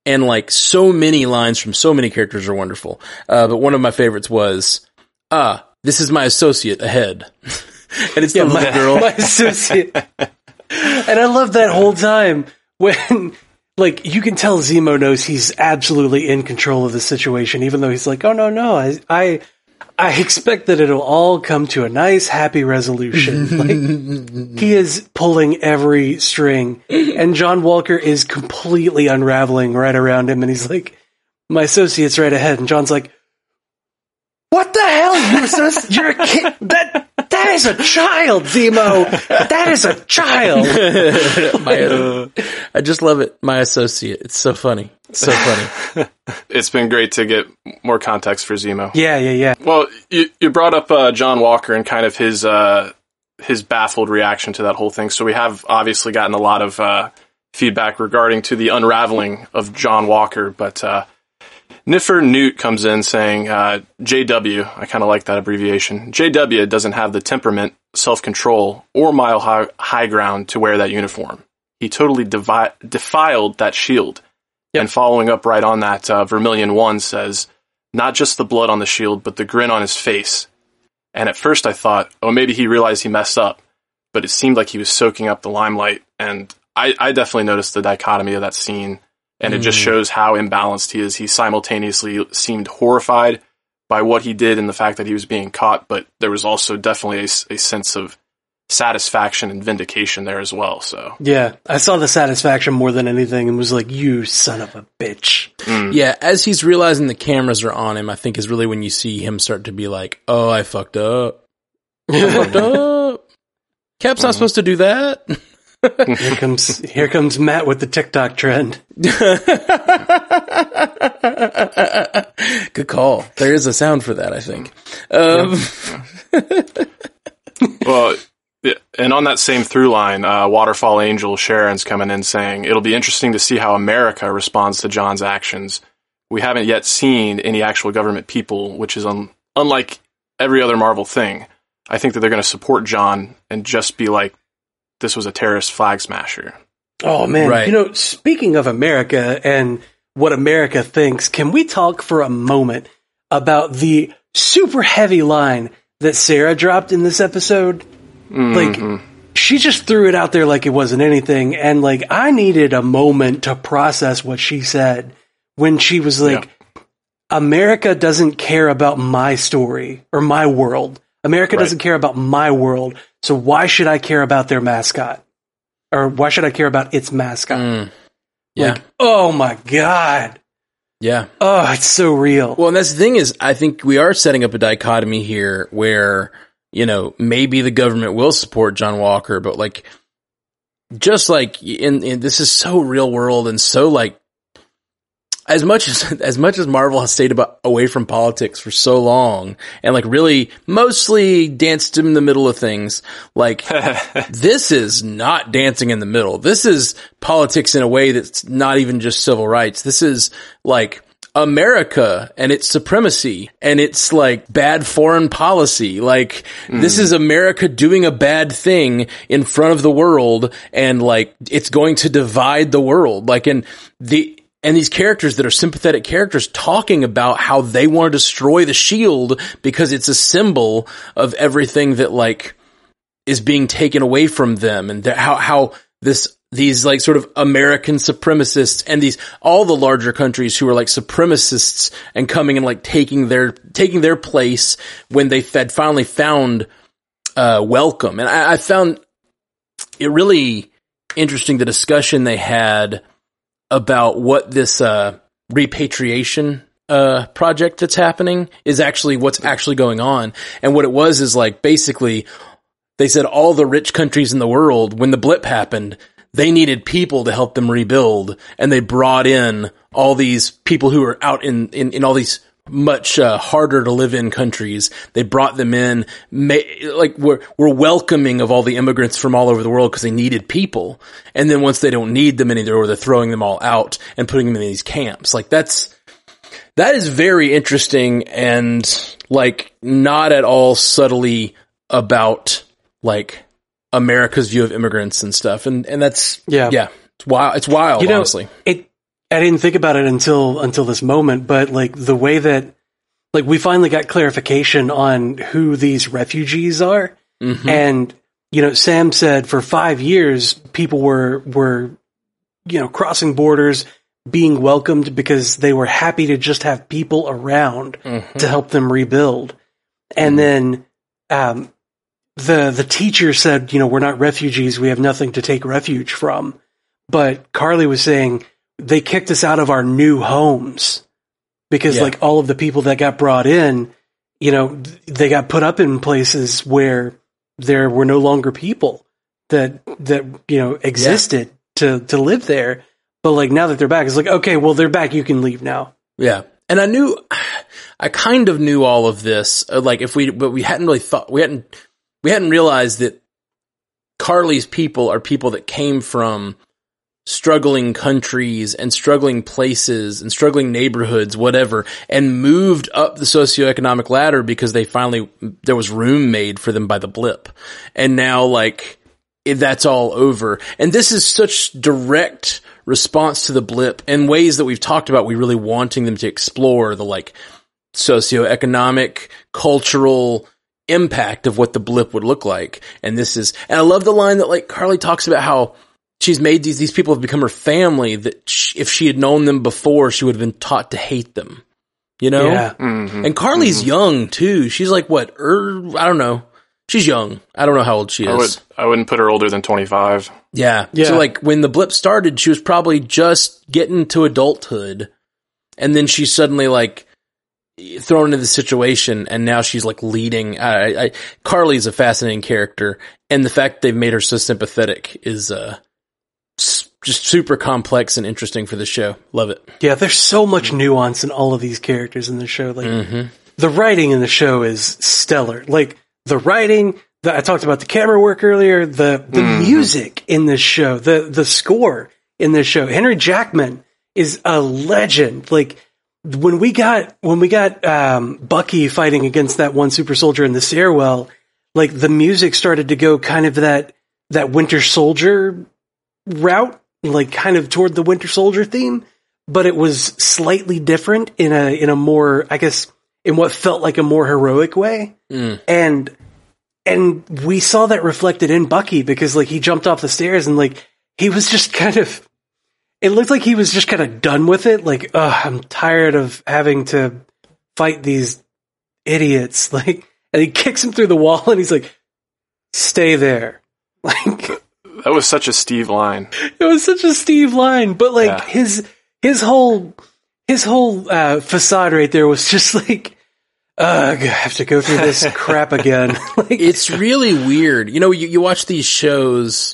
B: And like so many lines from so many characters are wonderful. Uh, but one of my favorites was, ah, this is my associate ahead. And it's
A: Yeah,
B: the little
A: my,
B: girl.
A: my associate. And I love that whole time when, like, you can tell Zemo knows he's absolutely in control of the situation, even though he's like, oh, no, no, I, I, I expect that it'll all come to a nice, happy resolution. Like, he is pulling every string, and John Walker is completely unraveling right around him, and he's like, my associate's right ahead, and John's like, what the hell? You're, associ- you're a kid. That, that is a child, Zemo. That is a child.
B: my, uh, I just love it. My associate. It's so funny. It's so funny.
C: It's been great to get more context for Zemo.
A: Yeah, yeah, yeah.
C: Well, you, you brought up uh, John Walker and kind of his uh, his baffled reaction to that whole thing. So we have obviously gotten a lot of uh, feedback regarding to the unraveling of John Walker, but uh, Niffer Newt comes in saying, uh, J W, I kind of like that abbreviation, J W doesn't have the temperament, self-control, or mile high, high ground to wear that uniform. He totally devi- defiled that shield. Yep. And following up right on that, uh, Vermilion One says, not just the blood on the shield, but the grin on his face. And at first I thought, oh, maybe he realized he messed up, but it seemed like he was soaking up the limelight. And I, I definitely noticed the dichotomy of that scene. And it just shows how imbalanced he is. He simultaneously seemed horrified by what he did and the fact that he was being caught, but there was also definitely a, a sense of satisfaction and vindication there as well. So
A: Yeah, I saw the satisfaction more than anything and was like, you son of a bitch.
B: Mm. Yeah, as he's realizing the cameras are on him, I think is really when you see him start to be like, oh, I fucked up. I fucked up. Cap's not mm-hmm. supposed to do that.
A: Here comes here comes Matt with the TikTok trend.
B: Good call. There is a sound for that, I think. Um.
C: Well, and on that same through line, uh, Waterfall Angel Sharon's coming in saying, it'll be interesting to see how America responds to John's actions. We haven't yet seen any actual government people, which is un- unlike every other Marvel thing. I think that they're going to support John and just be like, this was a terrorist flag smasher.
A: Oh, man.
B: Right.
A: You know, speaking of America and what America thinks, can we talk for a moment about the super heavy line that Sarah dropped in this episode? Mm-hmm. Like, she just threw it out there like it wasn't anything. And, like, I needed a moment to process what she said when she was like, yeah. America doesn't care about my story or my world. America right. doesn't care about my world. So why should I care about their mascot? Or why should I care about its mascot?
B: Mm. Yeah.
A: Like, oh my God.
B: Yeah.
A: Oh, it's so real.
B: Well, and that's the thing is, I think we are setting up a dichotomy here where, you know, maybe the government will support John Walker, but like, just like in, in this is so real world and so like, As much as, as much as Marvel has stayed about, away from politics for so long and like really mostly danced in the middle of things, like this is not dancing in the middle. This is politics in a way that's not even just civil rights. This is like America and its supremacy and its like bad foreign policy. Like mm. this is America doing a bad thing in front of the world and like it's going to divide the world. Like and the, And these characters that are sympathetic characters talking about how they want to destroy the shield because it's a symbol of everything that like is being taken away from them and how, how this, these like sort of American supremacists and these, all the larger countries who are like supremacists and coming and like taking their, taking their place when they had finally found, uh, welcome. And I, I found it really interesting, the discussion they had about what this uh repatriation uh project that's happening is actually what's actually going on. And what it was is like basically they said all the rich countries in the world, when the blip happened, they needed people to help them rebuild, and they brought in all these people who are out in in, in all these much uh, harder to live in countries. They brought them in, ma- like we're, we're welcoming of all the immigrants from all over the world because they needed people. And then once they don't need them anymore, they're throwing them all out and putting them in these camps. Like that's, that is very interesting and like not at all subtly about like America's view of immigrants and stuff. And, and that's,
A: yeah,
B: yeah, it's wild. It's wild,
A: you know,
B: honestly.
A: It, I didn't think about it until until this moment, but like the way that like we finally got clarification on who these refugees are,
B: Mm-hmm.
A: and you know, Sam said for five years people were were you know crossing borders, being welcomed because they were happy to just have people around
B: Mm-hmm.
A: to help them rebuild, and then um, the the teacher said, you know, we're not refugees, we have nothing to take refuge from, but Carly was saying, they kicked us out of our new homes because
B: Yeah.
A: like all of the people that got brought in, you know, they got put up in places where there were no longer people that, that, you know, existed to, to live there. But like now that they're back, it's like, okay, well, they're back. You can leave now.
B: Yeah. And I knew, I kind of knew all of this. uh, Like if we, but we hadn't really thought, we hadn't, we hadn't realized that Carly's people are people that came from struggling countries and struggling places and struggling neighborhoods, whatever, and moved up the socioeconomic ladder because they finally, there was room made for them by the blip. And now like, it, that's all over. And this is such direct response to the blip in ways that we've talked about. We really wanting them to explore the like socioeconomic, cultural impact of what the blip would look like. And this is, and I love the line that like Carly talks about how she's made these, these people have become her family, that she, if she had known them before, she would have been taught to hate them, you know?
A: Yeah.
C: Mm-hmm.
B: And Carly's
C: Mm-hmm.
B: young too. She's like, what, er, I don't know. She's young. I don't know how old she is.
C: I, would, I wouldn't put her older than twenty-five.
B: Yeah.
A: Yeah.
B: So like when the blip started, she was probably just getting to adulthood, and then she's suddenly like thrown into the situation, and now she's like leading. I, I, Carly's a fascinating character, and the fact they've made her so sympathetic is uh, s- just super complex and interesting for the show. Love it.
A: Yeah. There's so much nuance in all of these characters in the show. Like
B: Mm-hmm.
A: the writing in the show is stellar. Like the writing, the, I talked about the camera work earlier, the, the
C: Mhm.
A: music in this show, the, the score in this show. Henry Jackman is a legend. Like when we got, when we got, um, Bucky fighting against that one super soldier in the stairwell, like the music started to go kind of that, that Winter Soldier route, like kind of toward the Winter Soldier theme, but it was slightly different in a, in a more, I guess, in what felt like a more heroic way.
B: Mm.
A: And, and we saw that reflected in Bucky because like he jumped off the stairs and like he was just kind of, it looked like he was just kind of done with it. Like, oh, I'm tired of having to fight these idiots. Like, and he kicks him through the wall and he's like, stay there. Like,
C: That was such a Steve line.
A: it was such a Steve line, but like
C: Yeah.
A: his, his whole, his whole, uh, facade right there was just like, ugh, I have to go through this crap again. Like,
B: It's really weird. You know, you, you watch these shows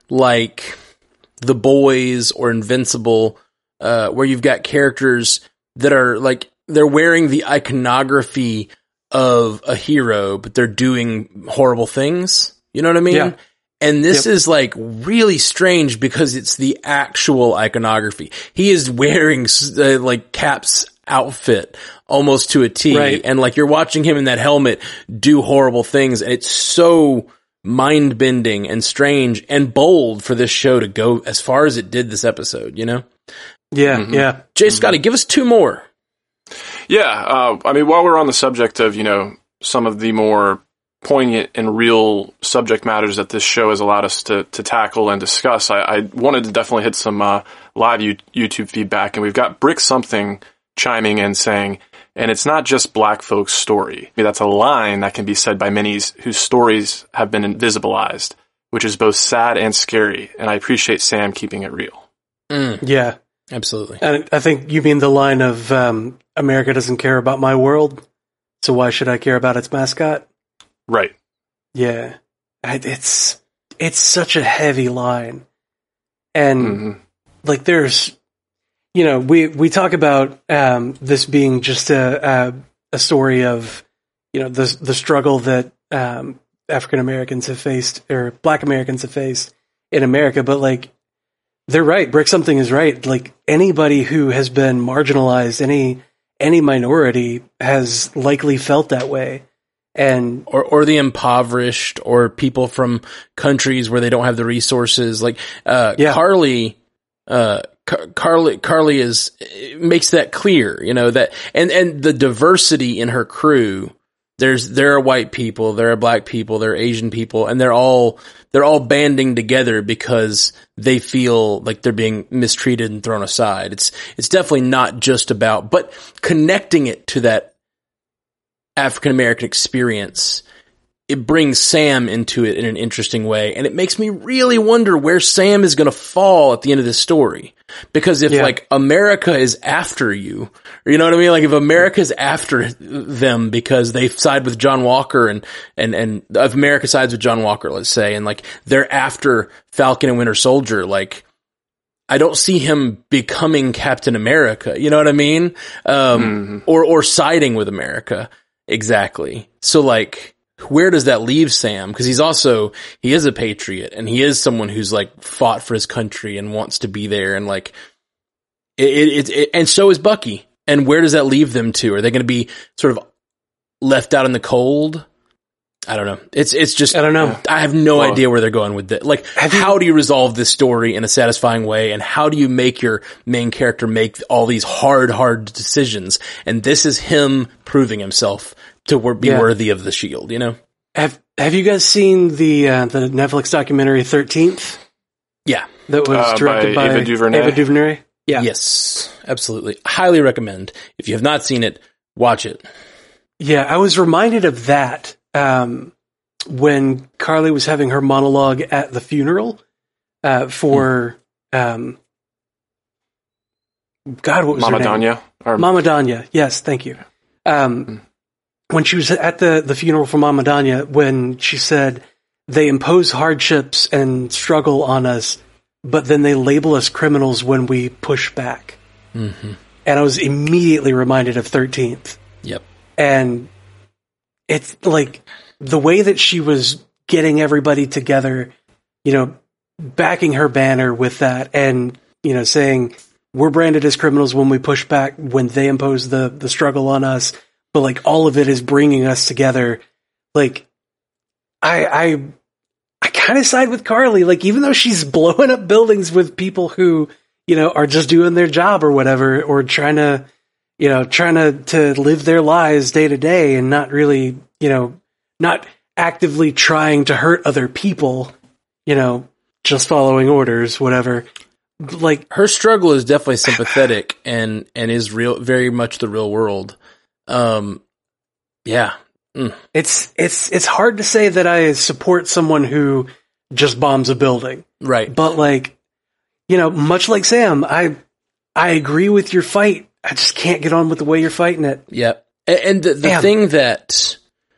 B: like The Boys or Invincible, uh, where you've got characters that are like, they're wearing the iconography of a hero, but they're doing horrible things. You know what I mean?
A: Yeah.
B: And this
A: Yep.
B: is like really strange because it's the actual iconography. He is wearing uh, like Cap's outfit almost to a T.
A: Right.
B: And like you're watching him in that helmet do horrible things. And it's so mind bending and strange and bold for this show to go as far as it did this episode, you know?
A: yeah,
C: Mhm.
A: yeah.
B: Jay Scotty, give us two more.
C: Yeah, uh, I mean, while we're on the subject of, you know, some of the more poignant and real subject matters that this show has allowed us to, to tackle and discuss, I, I wanted to definitely hit some uh, live U- YouTube feedback. And we've got Brick Something chiming in saying, and it's not just black folks' story. I mean, that's a line that can be said by many whose stories have been invisibilized, which is both sad and scary. And I appreciate Sam keeping it real.
B: Mm,
A: Yeah.
B: absolutely.
A: And I think you mean the line of, um, America doesn't care about my world, so why should I care about its mascot?
C: Right.
A: Yeah. I- It's, it's such a heavy line. And,
C: hmm
A: like, there's, you know, we, we talk about, um, this being just a, a, a story of, you know, the, the struggle that, um, African Americans have faced, or Black Americans have faced in America, but like, they're right. Brick Something is right. Like, anybody who has been marginalized, any, any minority has likely felt that way. And
B: Or, or the impoverished, or people from countries where they don't have the resources. Like, uh,
A: Yeah.
B: Carly, uh, Car- Carly, Carly is, makes that clear, you know, that, and, and the diversity in her crew, there's, there are white people, there are black people, there are Asian people, and they're all, they're all banding together because they feel like they're being mistreated and thrown aside. It's, it's definitely not just about, but connecting it to that African American experience, it brings Sam into it in an interesting way. And it makes me really wonder where Sam is going to fall at the end of this story. Because if yeah. like America is after you, or you know what I mean? Like if America is after them because they side with John Walker and, and, and if America sides with John Walker, let's say, and like they're after Falcon and Winter Soldier, like I don't see him becoming Captain America. You know what I mean? Um, mm-hmm. or, or siding with America. Exactly. So like, where does that leave Sam? Because he's also, he is a patriot and he is someone who's like fought for his country and wants to be there. And like, it, it, it and so is Bucky. And where does that leave them to? Are they going to be sort of left out in the cold? I don't know. It's, it's just,
A: I don't know.
B: I have no well, idea where they're going with it. Like, how you, do you resolve this story in a satisfying way? And how do you make your main character make all these hard, hard decisions? And this is him proving himself to wor- be yeah. worthy of the shield, you know?
A: Have Have you guys seen the uh, the Netflix documentary thirteenth?
B: Yeah.
A: That was
C: uh,
A: directed by,
C: by Ava DuVernay.
A: Ava DuVernay? Yeah.
B: Yes, absolutely. Highly recommend. If you have not seen it, watch it.
A: Yeah, I was reminded of that um, when Carly was having her monologue at the funeral uh, for... Hmm. Um, God, what was
C: Mama
A: her name?
C: Danya. Or-
A: Mama Danya. Yes, thank you. Um, hmm. When she was at the, the funeral for Mama Danya, when she said, they impose hardships and struggle on us, but then they label us criminals when we push back.
B: Mm-hmm.
A: And I was immediately reminded of thirteenth.
B: Yep.
A: And it's like the way that she was getting everybody together, you know, backing her banner with that and, you know, saying we're branded as criminals when we push back, when they impose the, the struggle on us. But like all of it is bringing us together. Like I, I, I kind of side with Carly. Like even though she's blowing up buildings with people who, you know, are just doing their job or whatever, or trying to, you know, trying to, to live their lives day to day and not really, you know, not actively trying to hurt other people, you know, just following orders, whatever. Like
B: her struggle is definitely sympathetic and, and is real, very much the real world. Um, yeah, mm.
A: it's, it's, it's hard to say that I support someone who just bombs a building.
B: Right.
A: But like, you know, much like Sam, I, I agree with your fight. I just can't get on with the way you're fighting it.
B: Yep. And, and the, the thing that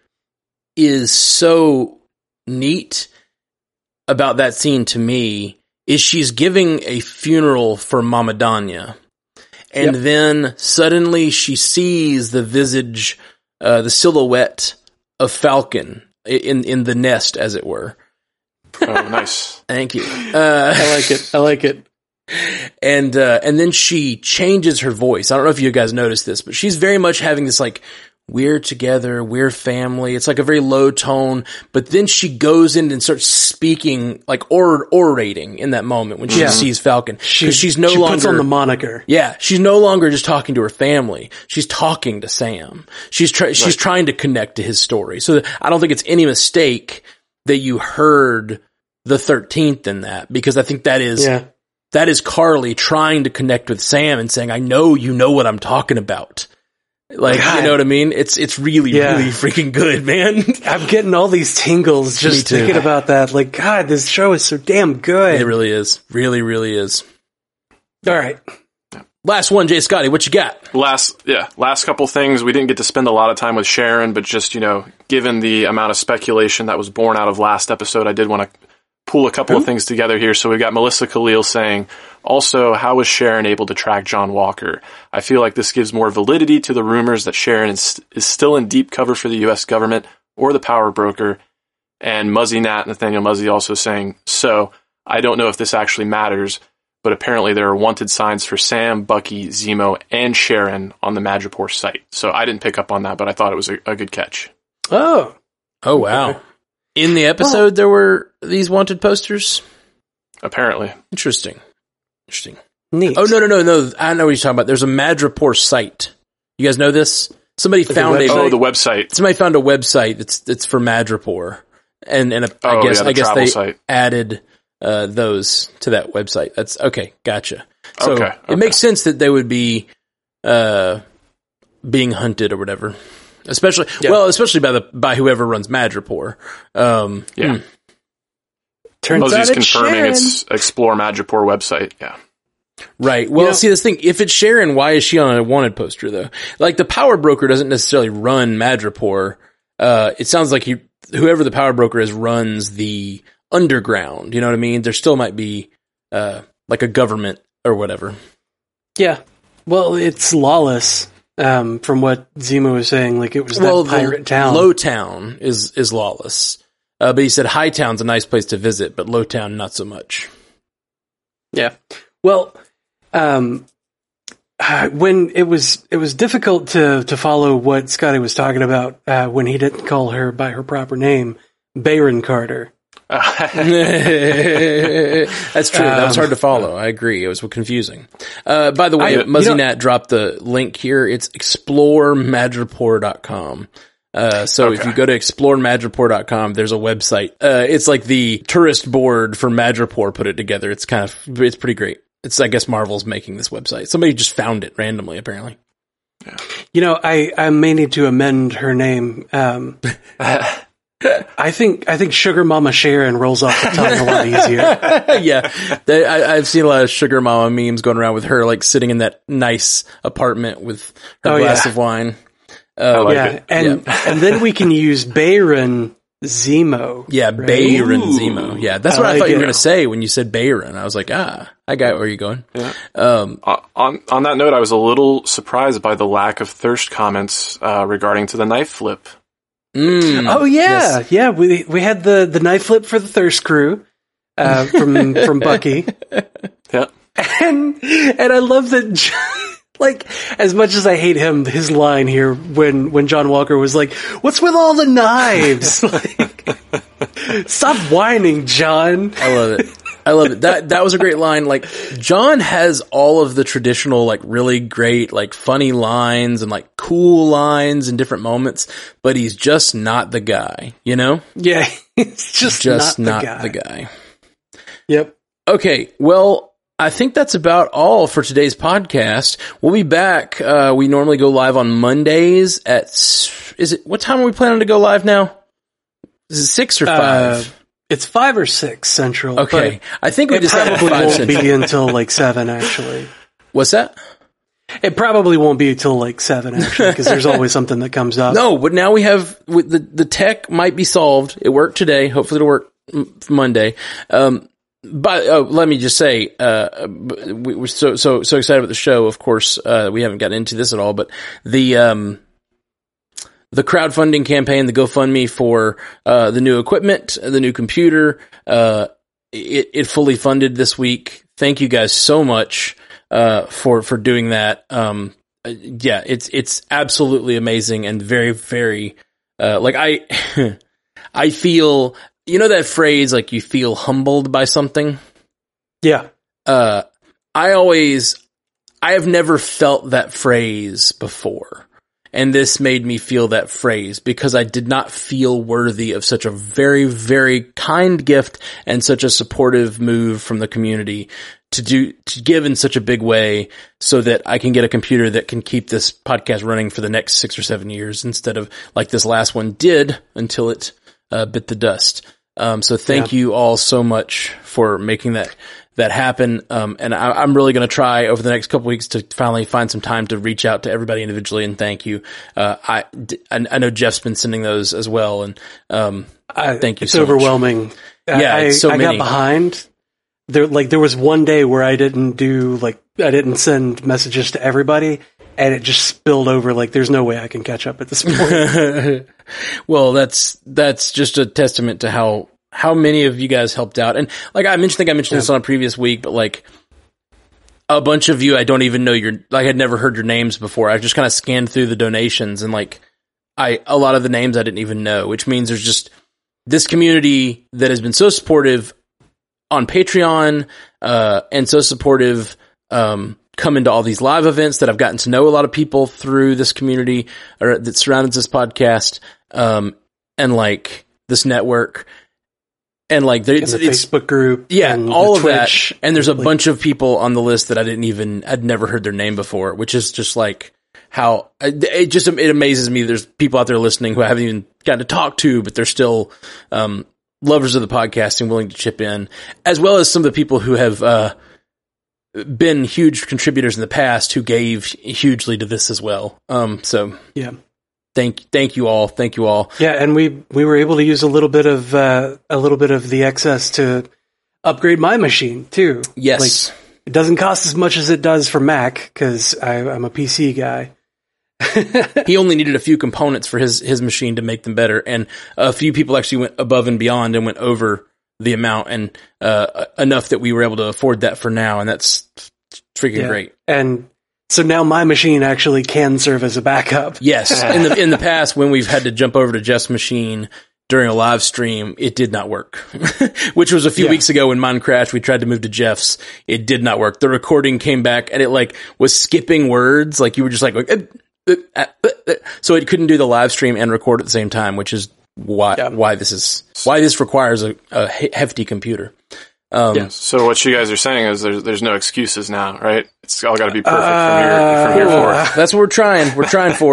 B: is so neat about that scene to me is she's giving a funeral for Mama Danya. And yep. then suddenly she sees the visage, uh, the silhouette of Falcon in, in the nest, as it were.
C: Oh, nice.
B: Thank you. Uh,
A: I like it. I like it.
B: And, uh, and then she changes her voice. I don't know if you guys noticed this, but she's very much having this like, we're together, we're family. It's like a very low tone, but then she goes in and starts speaking, like or orating in that moment when she yeah. sees Falcon.
A: She,
B: she's no
A: she
B: longer
A: puts on the moniker.
B: Yeah, she's no longer just talking to her family. She's talking to Sam. She's try, she's right. trying to connect to his story. So I don't think it's any mistake that you heard the thirteenth in that, because I think that is
A: yeah.
B: that is Carly trying to connect with Sam and saying, "I know you know what I'm talking about." Like, God. You know what I mean? It's, it's really, yeah. really freaking good, man.
A: I'm getting all these tingles just thinking about that. Like, God, this show is so damn good.
B: It really is. Really, really is.
A: All right.
B: Last one, Jay Scotty, what you got?
C: Last, yeah, last couple things. We didn't get to spend a lot of time with Sharon, but just, you know, given the amount of speculation that was born out of last episode, I did want to pull a couple Ooh. of things together here. So we've got Melissa Khalil saying, also, how was Sharon able to track John Walker? I feel like this gives more validity to the rumors that Sharon is, is still in deep cover for the U S government or the power broker. And Muzzy Nat, Nathaniel Muzzy, also saying, so, I don't know if this actually matters, but apparently there are wanted signs for Sam, Bucky, Zemo, and Sharon on the Madripoor site. So I didn't pick up on that, but I thought it was a, a good catch.
A: Oh.
B: Oh, wow. Okay. In the episode, oh. there were these wanted posters?
C: Apparently.
B: Interesting. Interesting.
A: Neat.
B: Oh, no, no, no, no. I know what you're talking about. There's a Madripoor site. You guys know this? Somebody
A: Like
B: found
A: a
B: a,
A: website?
C: Oh, the website.
B: somebody found a website that's, that's for Madripoor. And, and a,
C: Oh,
B: I guess,
C: yeah, the
B: I guess
C: travel
B: they
C: site.
B: added, uh, those to that website. That's okay. Gotcha. So
C: Okay, okay.
B: it makes sense that they would be, uh, being hunted or whatever. Especially,
A: Yeah.
B: well, especially by the, by whoever runs Madripoor. Um,
C: Yeah.
B: hmm.
A: Turns
C: Mosey's
A: out it's
C: confirming
A: Sharon.
C: its Explore Madripoor website. Yeah.
B: Right. Well,
A: You know-
B: see, this thing, if it's Sharon, why is she on a wanted poster, though? Like, the power broker doesn't necessarily run Madripoor. Uh, it sounds like he, whoever the power broker is runs the underground. You know what I mean? There still might be, uh, like a government or whatever.
A: Yeah. Well, it's lawless, um, from what Zemo was saying. Like, it was that
B: Well,
A: pirate
B: the
A: town.
B: Low Town is, is lawless. Uh, but he said High Town's a nice place to visit, but Low Town, not so much.
A: Yeah. Well, um, uh, when it was, it was difficult to, to follow what Scotty was talking about, uh, when he didn't call her by her proper name, Bayron Carter.
B: That's true. That was
A: Um,
B: hard to follow. I agree. It was confusing. Uh, by the way,
A: I- you
B: Muzzy
A: know-
B: Nat dropped the link here. It's explore madripoor dot com. Uh, so if
C: Okay.
B: you go to explore madripoor dot com, there's a website. Uh, it's like the tourist board for Madripoor put it together. It's kind of, it's pretty great. It's, I guess Marvel's making this website. Somebody just found it randomly, apparently.
A: You know, I, I may need to amend her name. Um, I think, I think Sugar Mama Sharon rolls off the tongue a lot easier.
B: Yeah. They, I, I've seen a lot of Sugar Mama memes going around with her, like sitting in that nice apartment with her
A: Oh,
B: glass
A: yeah.
B: of wine.
C: I like
A: yeah.
C: it.
A: And, and then we can use Bayron Zemo.
B: Yeah,
A: right?
B: Bayron
C: Ooh.
B: Zemo. Yeah, that's
A: I
B: what I
A: like
B: thought you were
A: it.
B: going to say when you said Bayron. I was like, ah, I got where you're going.
C: Yeah.
B: Um,
C: Uh, on on that note, I was a little surprised by the lack of thirst comments uh, regarding to the knife flip.
B: mm,
A: Oh yeah,
B: yes.
A: yeah. We we had the, the knife flip for the Thirst Crew uh, from from Bucky,
C: Yeah.
A: and and I love that. John- Like, as much as I hate him, his line here when when John Walker was like, "What's with all the knives?" Like, stop whining, John.
B: I love it. I love it. That that was a great line. Like, John has all of the traditional, like, really great, like, funny lines and, like, cool lines in different moments, but he's just not the guy, you know?
A: Yeah, it's just,
B: Just
A: not,
B: not,
A: the,
B: the
A: guy.
B: guy.
A: Yep.
B: Okay, well, I think that's about all for today's podcast. We'll be back. Uh, we normally go live on Mondays at, s- is it, what time are we planning to go live now? Is it six or five?
A: Uh, it's five or six central.
B: Okay. I think
A: but
B: we
A: it
B: just had
A: probably
B: five
A: won't
B: central.
A: be until like seven. Actually,
B: What's that?
A: it probably won't be until like seven. Actually, because there's always something that comes up.
B: No, but now we have, with the, the tech might be solved. It worked today. Hopefully it'll work m- Monday. Um, But oh, let me just say, uh, we, we're so so so excited about the show. Of course, uh, we haven't gotten into this at all, but the um, the crowdfunding campaign, the GoFundMe for uh, the new equipment, the new computer, uh, it it fully funded this week. Thank you guys so much uh, for for doing that. Um, yeah, it's it's absolutely amazing and very very uh, like I I feel. You know that phrase, like, you feel humbled by something?
A: Yeah.
B: Uh, I always, I have never felt that phrase before. And this made me feel that phrase because I did not feel worthy of such a very, very kind gift and such a supportive move from the community to do, to give in such a big way so that I can get a computer that can keep this podcast running for the next six or seven years instead of like this last one did until it uh, bit the dust. Um, so thank
A: Yeah.
B: you all so much for making that, that happen. Um, and I, I'm really going to try over the next couple weeks to finally find some time to reach out to everybody individually and thank you. Uh, I, I, I know Jeff's been sending those as well. And, um,
A: I,
B: thank you
A: it's
B: so much.
A: overwhelming.
B: Yeah,
A: I,
B: it's so
A: I
B: many.
A: got behind. There, like, there was one day where I didn't do, like, I didn't send messages to everybody, and it just spilled over. Like, there's no way I can catch up at this point.
B: Well, that's, that's just a testament to how, how many of you guys helped out. And like I mentioned, I think I mentioned this on a previous week, but like a bunch of you, I don't even know your, like I'd never heard your names before. I just kind of scanned through the donations and like I, a lot of the names I didn't even know, which means there's just this community that has been so supportive on Patreon, uh, and so supportive um, come into all these live events, that I've gotten to know a lot of people through this community or that surrounds this podcast, um, and like this network. And like, there, it's,
A: the
B: it's,
A: Facebook group.
B: yeah,
A: and
B: all of
A: Twitch.
B: that. And there's a
A: like,
B: bunch of people on the list that I didn't even, I'd never heard their name before, which is just like how it just, it amazes me. There's people out there listening who I haven't even gotten to talk to, but they're still, um, lovers of the podcast and willing to chip in, as well as some of the people who have, uh, been huge contributors in the past who gave hugely to this as well. Um, so
A: yeah.
B: Thank, thank you all. Thank you all.
A: Yeah, and we we were able to use a little bit of uh, a little bit of the excess to upgrade my machine too.
B: Yes,
A: like, it doesn't cost as much as it does for Mac because I'm a P C guy.
B: He only needed a few components for his his machine to make them better, and a few people actually went above and beyond and went over the amount, and uh, enough that we were able to afford that for now, and that's freaking
A: yeah.
B: great.
A: And so now my machine actually can serve as a backup.
B: Yes. In the, in the past, when we've had to jump over to Jeff's machine during a live stream, it did not work, which was a few yeah. weeks ago when mine crashed. We tried to move to Jeff's. It did not work. The recording came back and it like was skipping words. Like you were just like, uh, uh, uh, uh, so it couldn't do the live stream and record at the same time, which is why, yeah. why this is, why this requires a, a hefty computer. Um,
C: yeah. So what you guys are saying is there's there's no excuses now, right? It's all got to be perfect uh, from here from here forward.
B: That's what we're trying. We're trying for.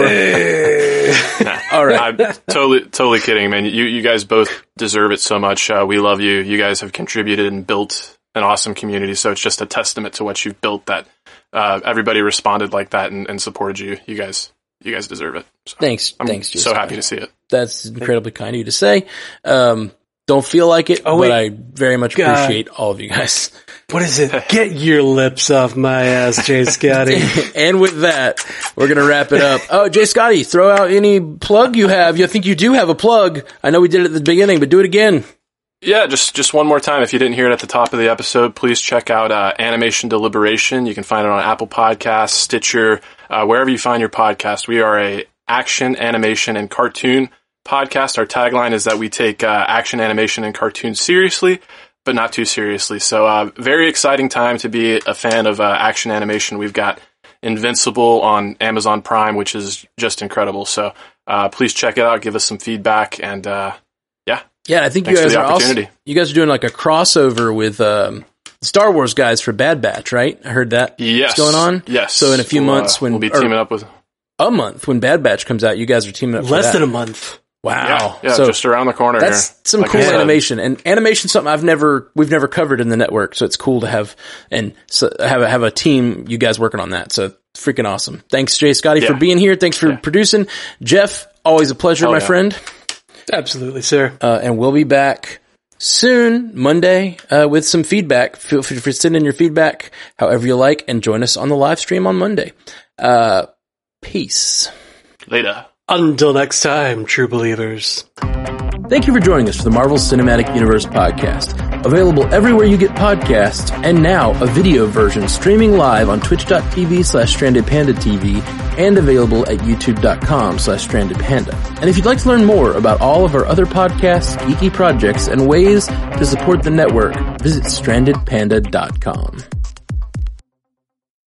C: Nah,
B: all right.
C: I'm totally totally kidding, man. You you guys both deserve it so much. Uh, we love you. You guys have contributed and built an awesome community. So it's just a testament to what you've built that uh, everybody responded like that and, and supported you. You guys you guys deserve it. So
B: thanks.
C: I'm
B: thanks.
C: so happy to see it.
B: That's incredibly kind of you to say. Um, Don't feel like it, oh, but I very much God. appreciate all of you guys.
A: What is it? Get your lips off my ass, Jay Scotty.
B: And with that, we're going to wrap it up. Oh, Jay Scotty, throw out any plug you have. I think you do have a plug. I know we did it at the beginning, but do it again.
C: Yeah, just just one more time. If you didn't hear it at the top of the episode, please check out uh, Animation Deliberation. You can find it on Apple Podcasts, Stitcher, uh, wherever you find your podcast. We are a action, animation, and cartoon podcast. Our tagline is that we take uh, action, animation, and cartoons seriously, but not too seriously. So uh, very exciting time to be a fan of uh, action animation. We've got Invincible on Amazon Prime, which is just incredible. So uh, please check it out, give us some feedback, and uh, yeah.
B: Yeah, I think you guys are also, you guys are doing like a crossover with um, Star Wars guys for Bad Batch, right? I heard that.
C: Yes.
B: What's going on?
C: Yes.
B: So in a few
C: we'll,
B: months
C: uh,
B: when
C: we'll be teaming up with
B: a month when Bad Batch comes out, you guys are teaming up for
A: less
B: that.
A: than a month.
B: Wow.
C: Yeah, yeah
B: so
C: just around the corner
B: that's
C: here.
B: some
C: like
B: cool animation. And animation something I've never, we've never covered in the network. So it's cool to have, and so have a, have a team, you guys working on that. So freaking awesome. Thanks, Jay Scotty, yeah. for being here. Thanks for yeah. producing. Jeff, always a pleasure, Hell my yeah. friend.
A: Absolutely, sir.
B: Uh, and we'll be back soon, Monday, uh, with some feedback. Feel free to send in your feedback however you like and join us on the live stream on Monday. Uh, peace.
C: Later.
A: Until next time, true believers.
B: Thank you for joining us for the Marvel Cinematic Universe podcast. Available everywhere you get podcasts, and now a video version streaming live on twitch.tv slash strandedpandatv and available at youtube.com slash strandedpanda. And if you'd like to learn more about all of our other podcasts, geeky projects, and ways to support the network, visit stranded panda dot com.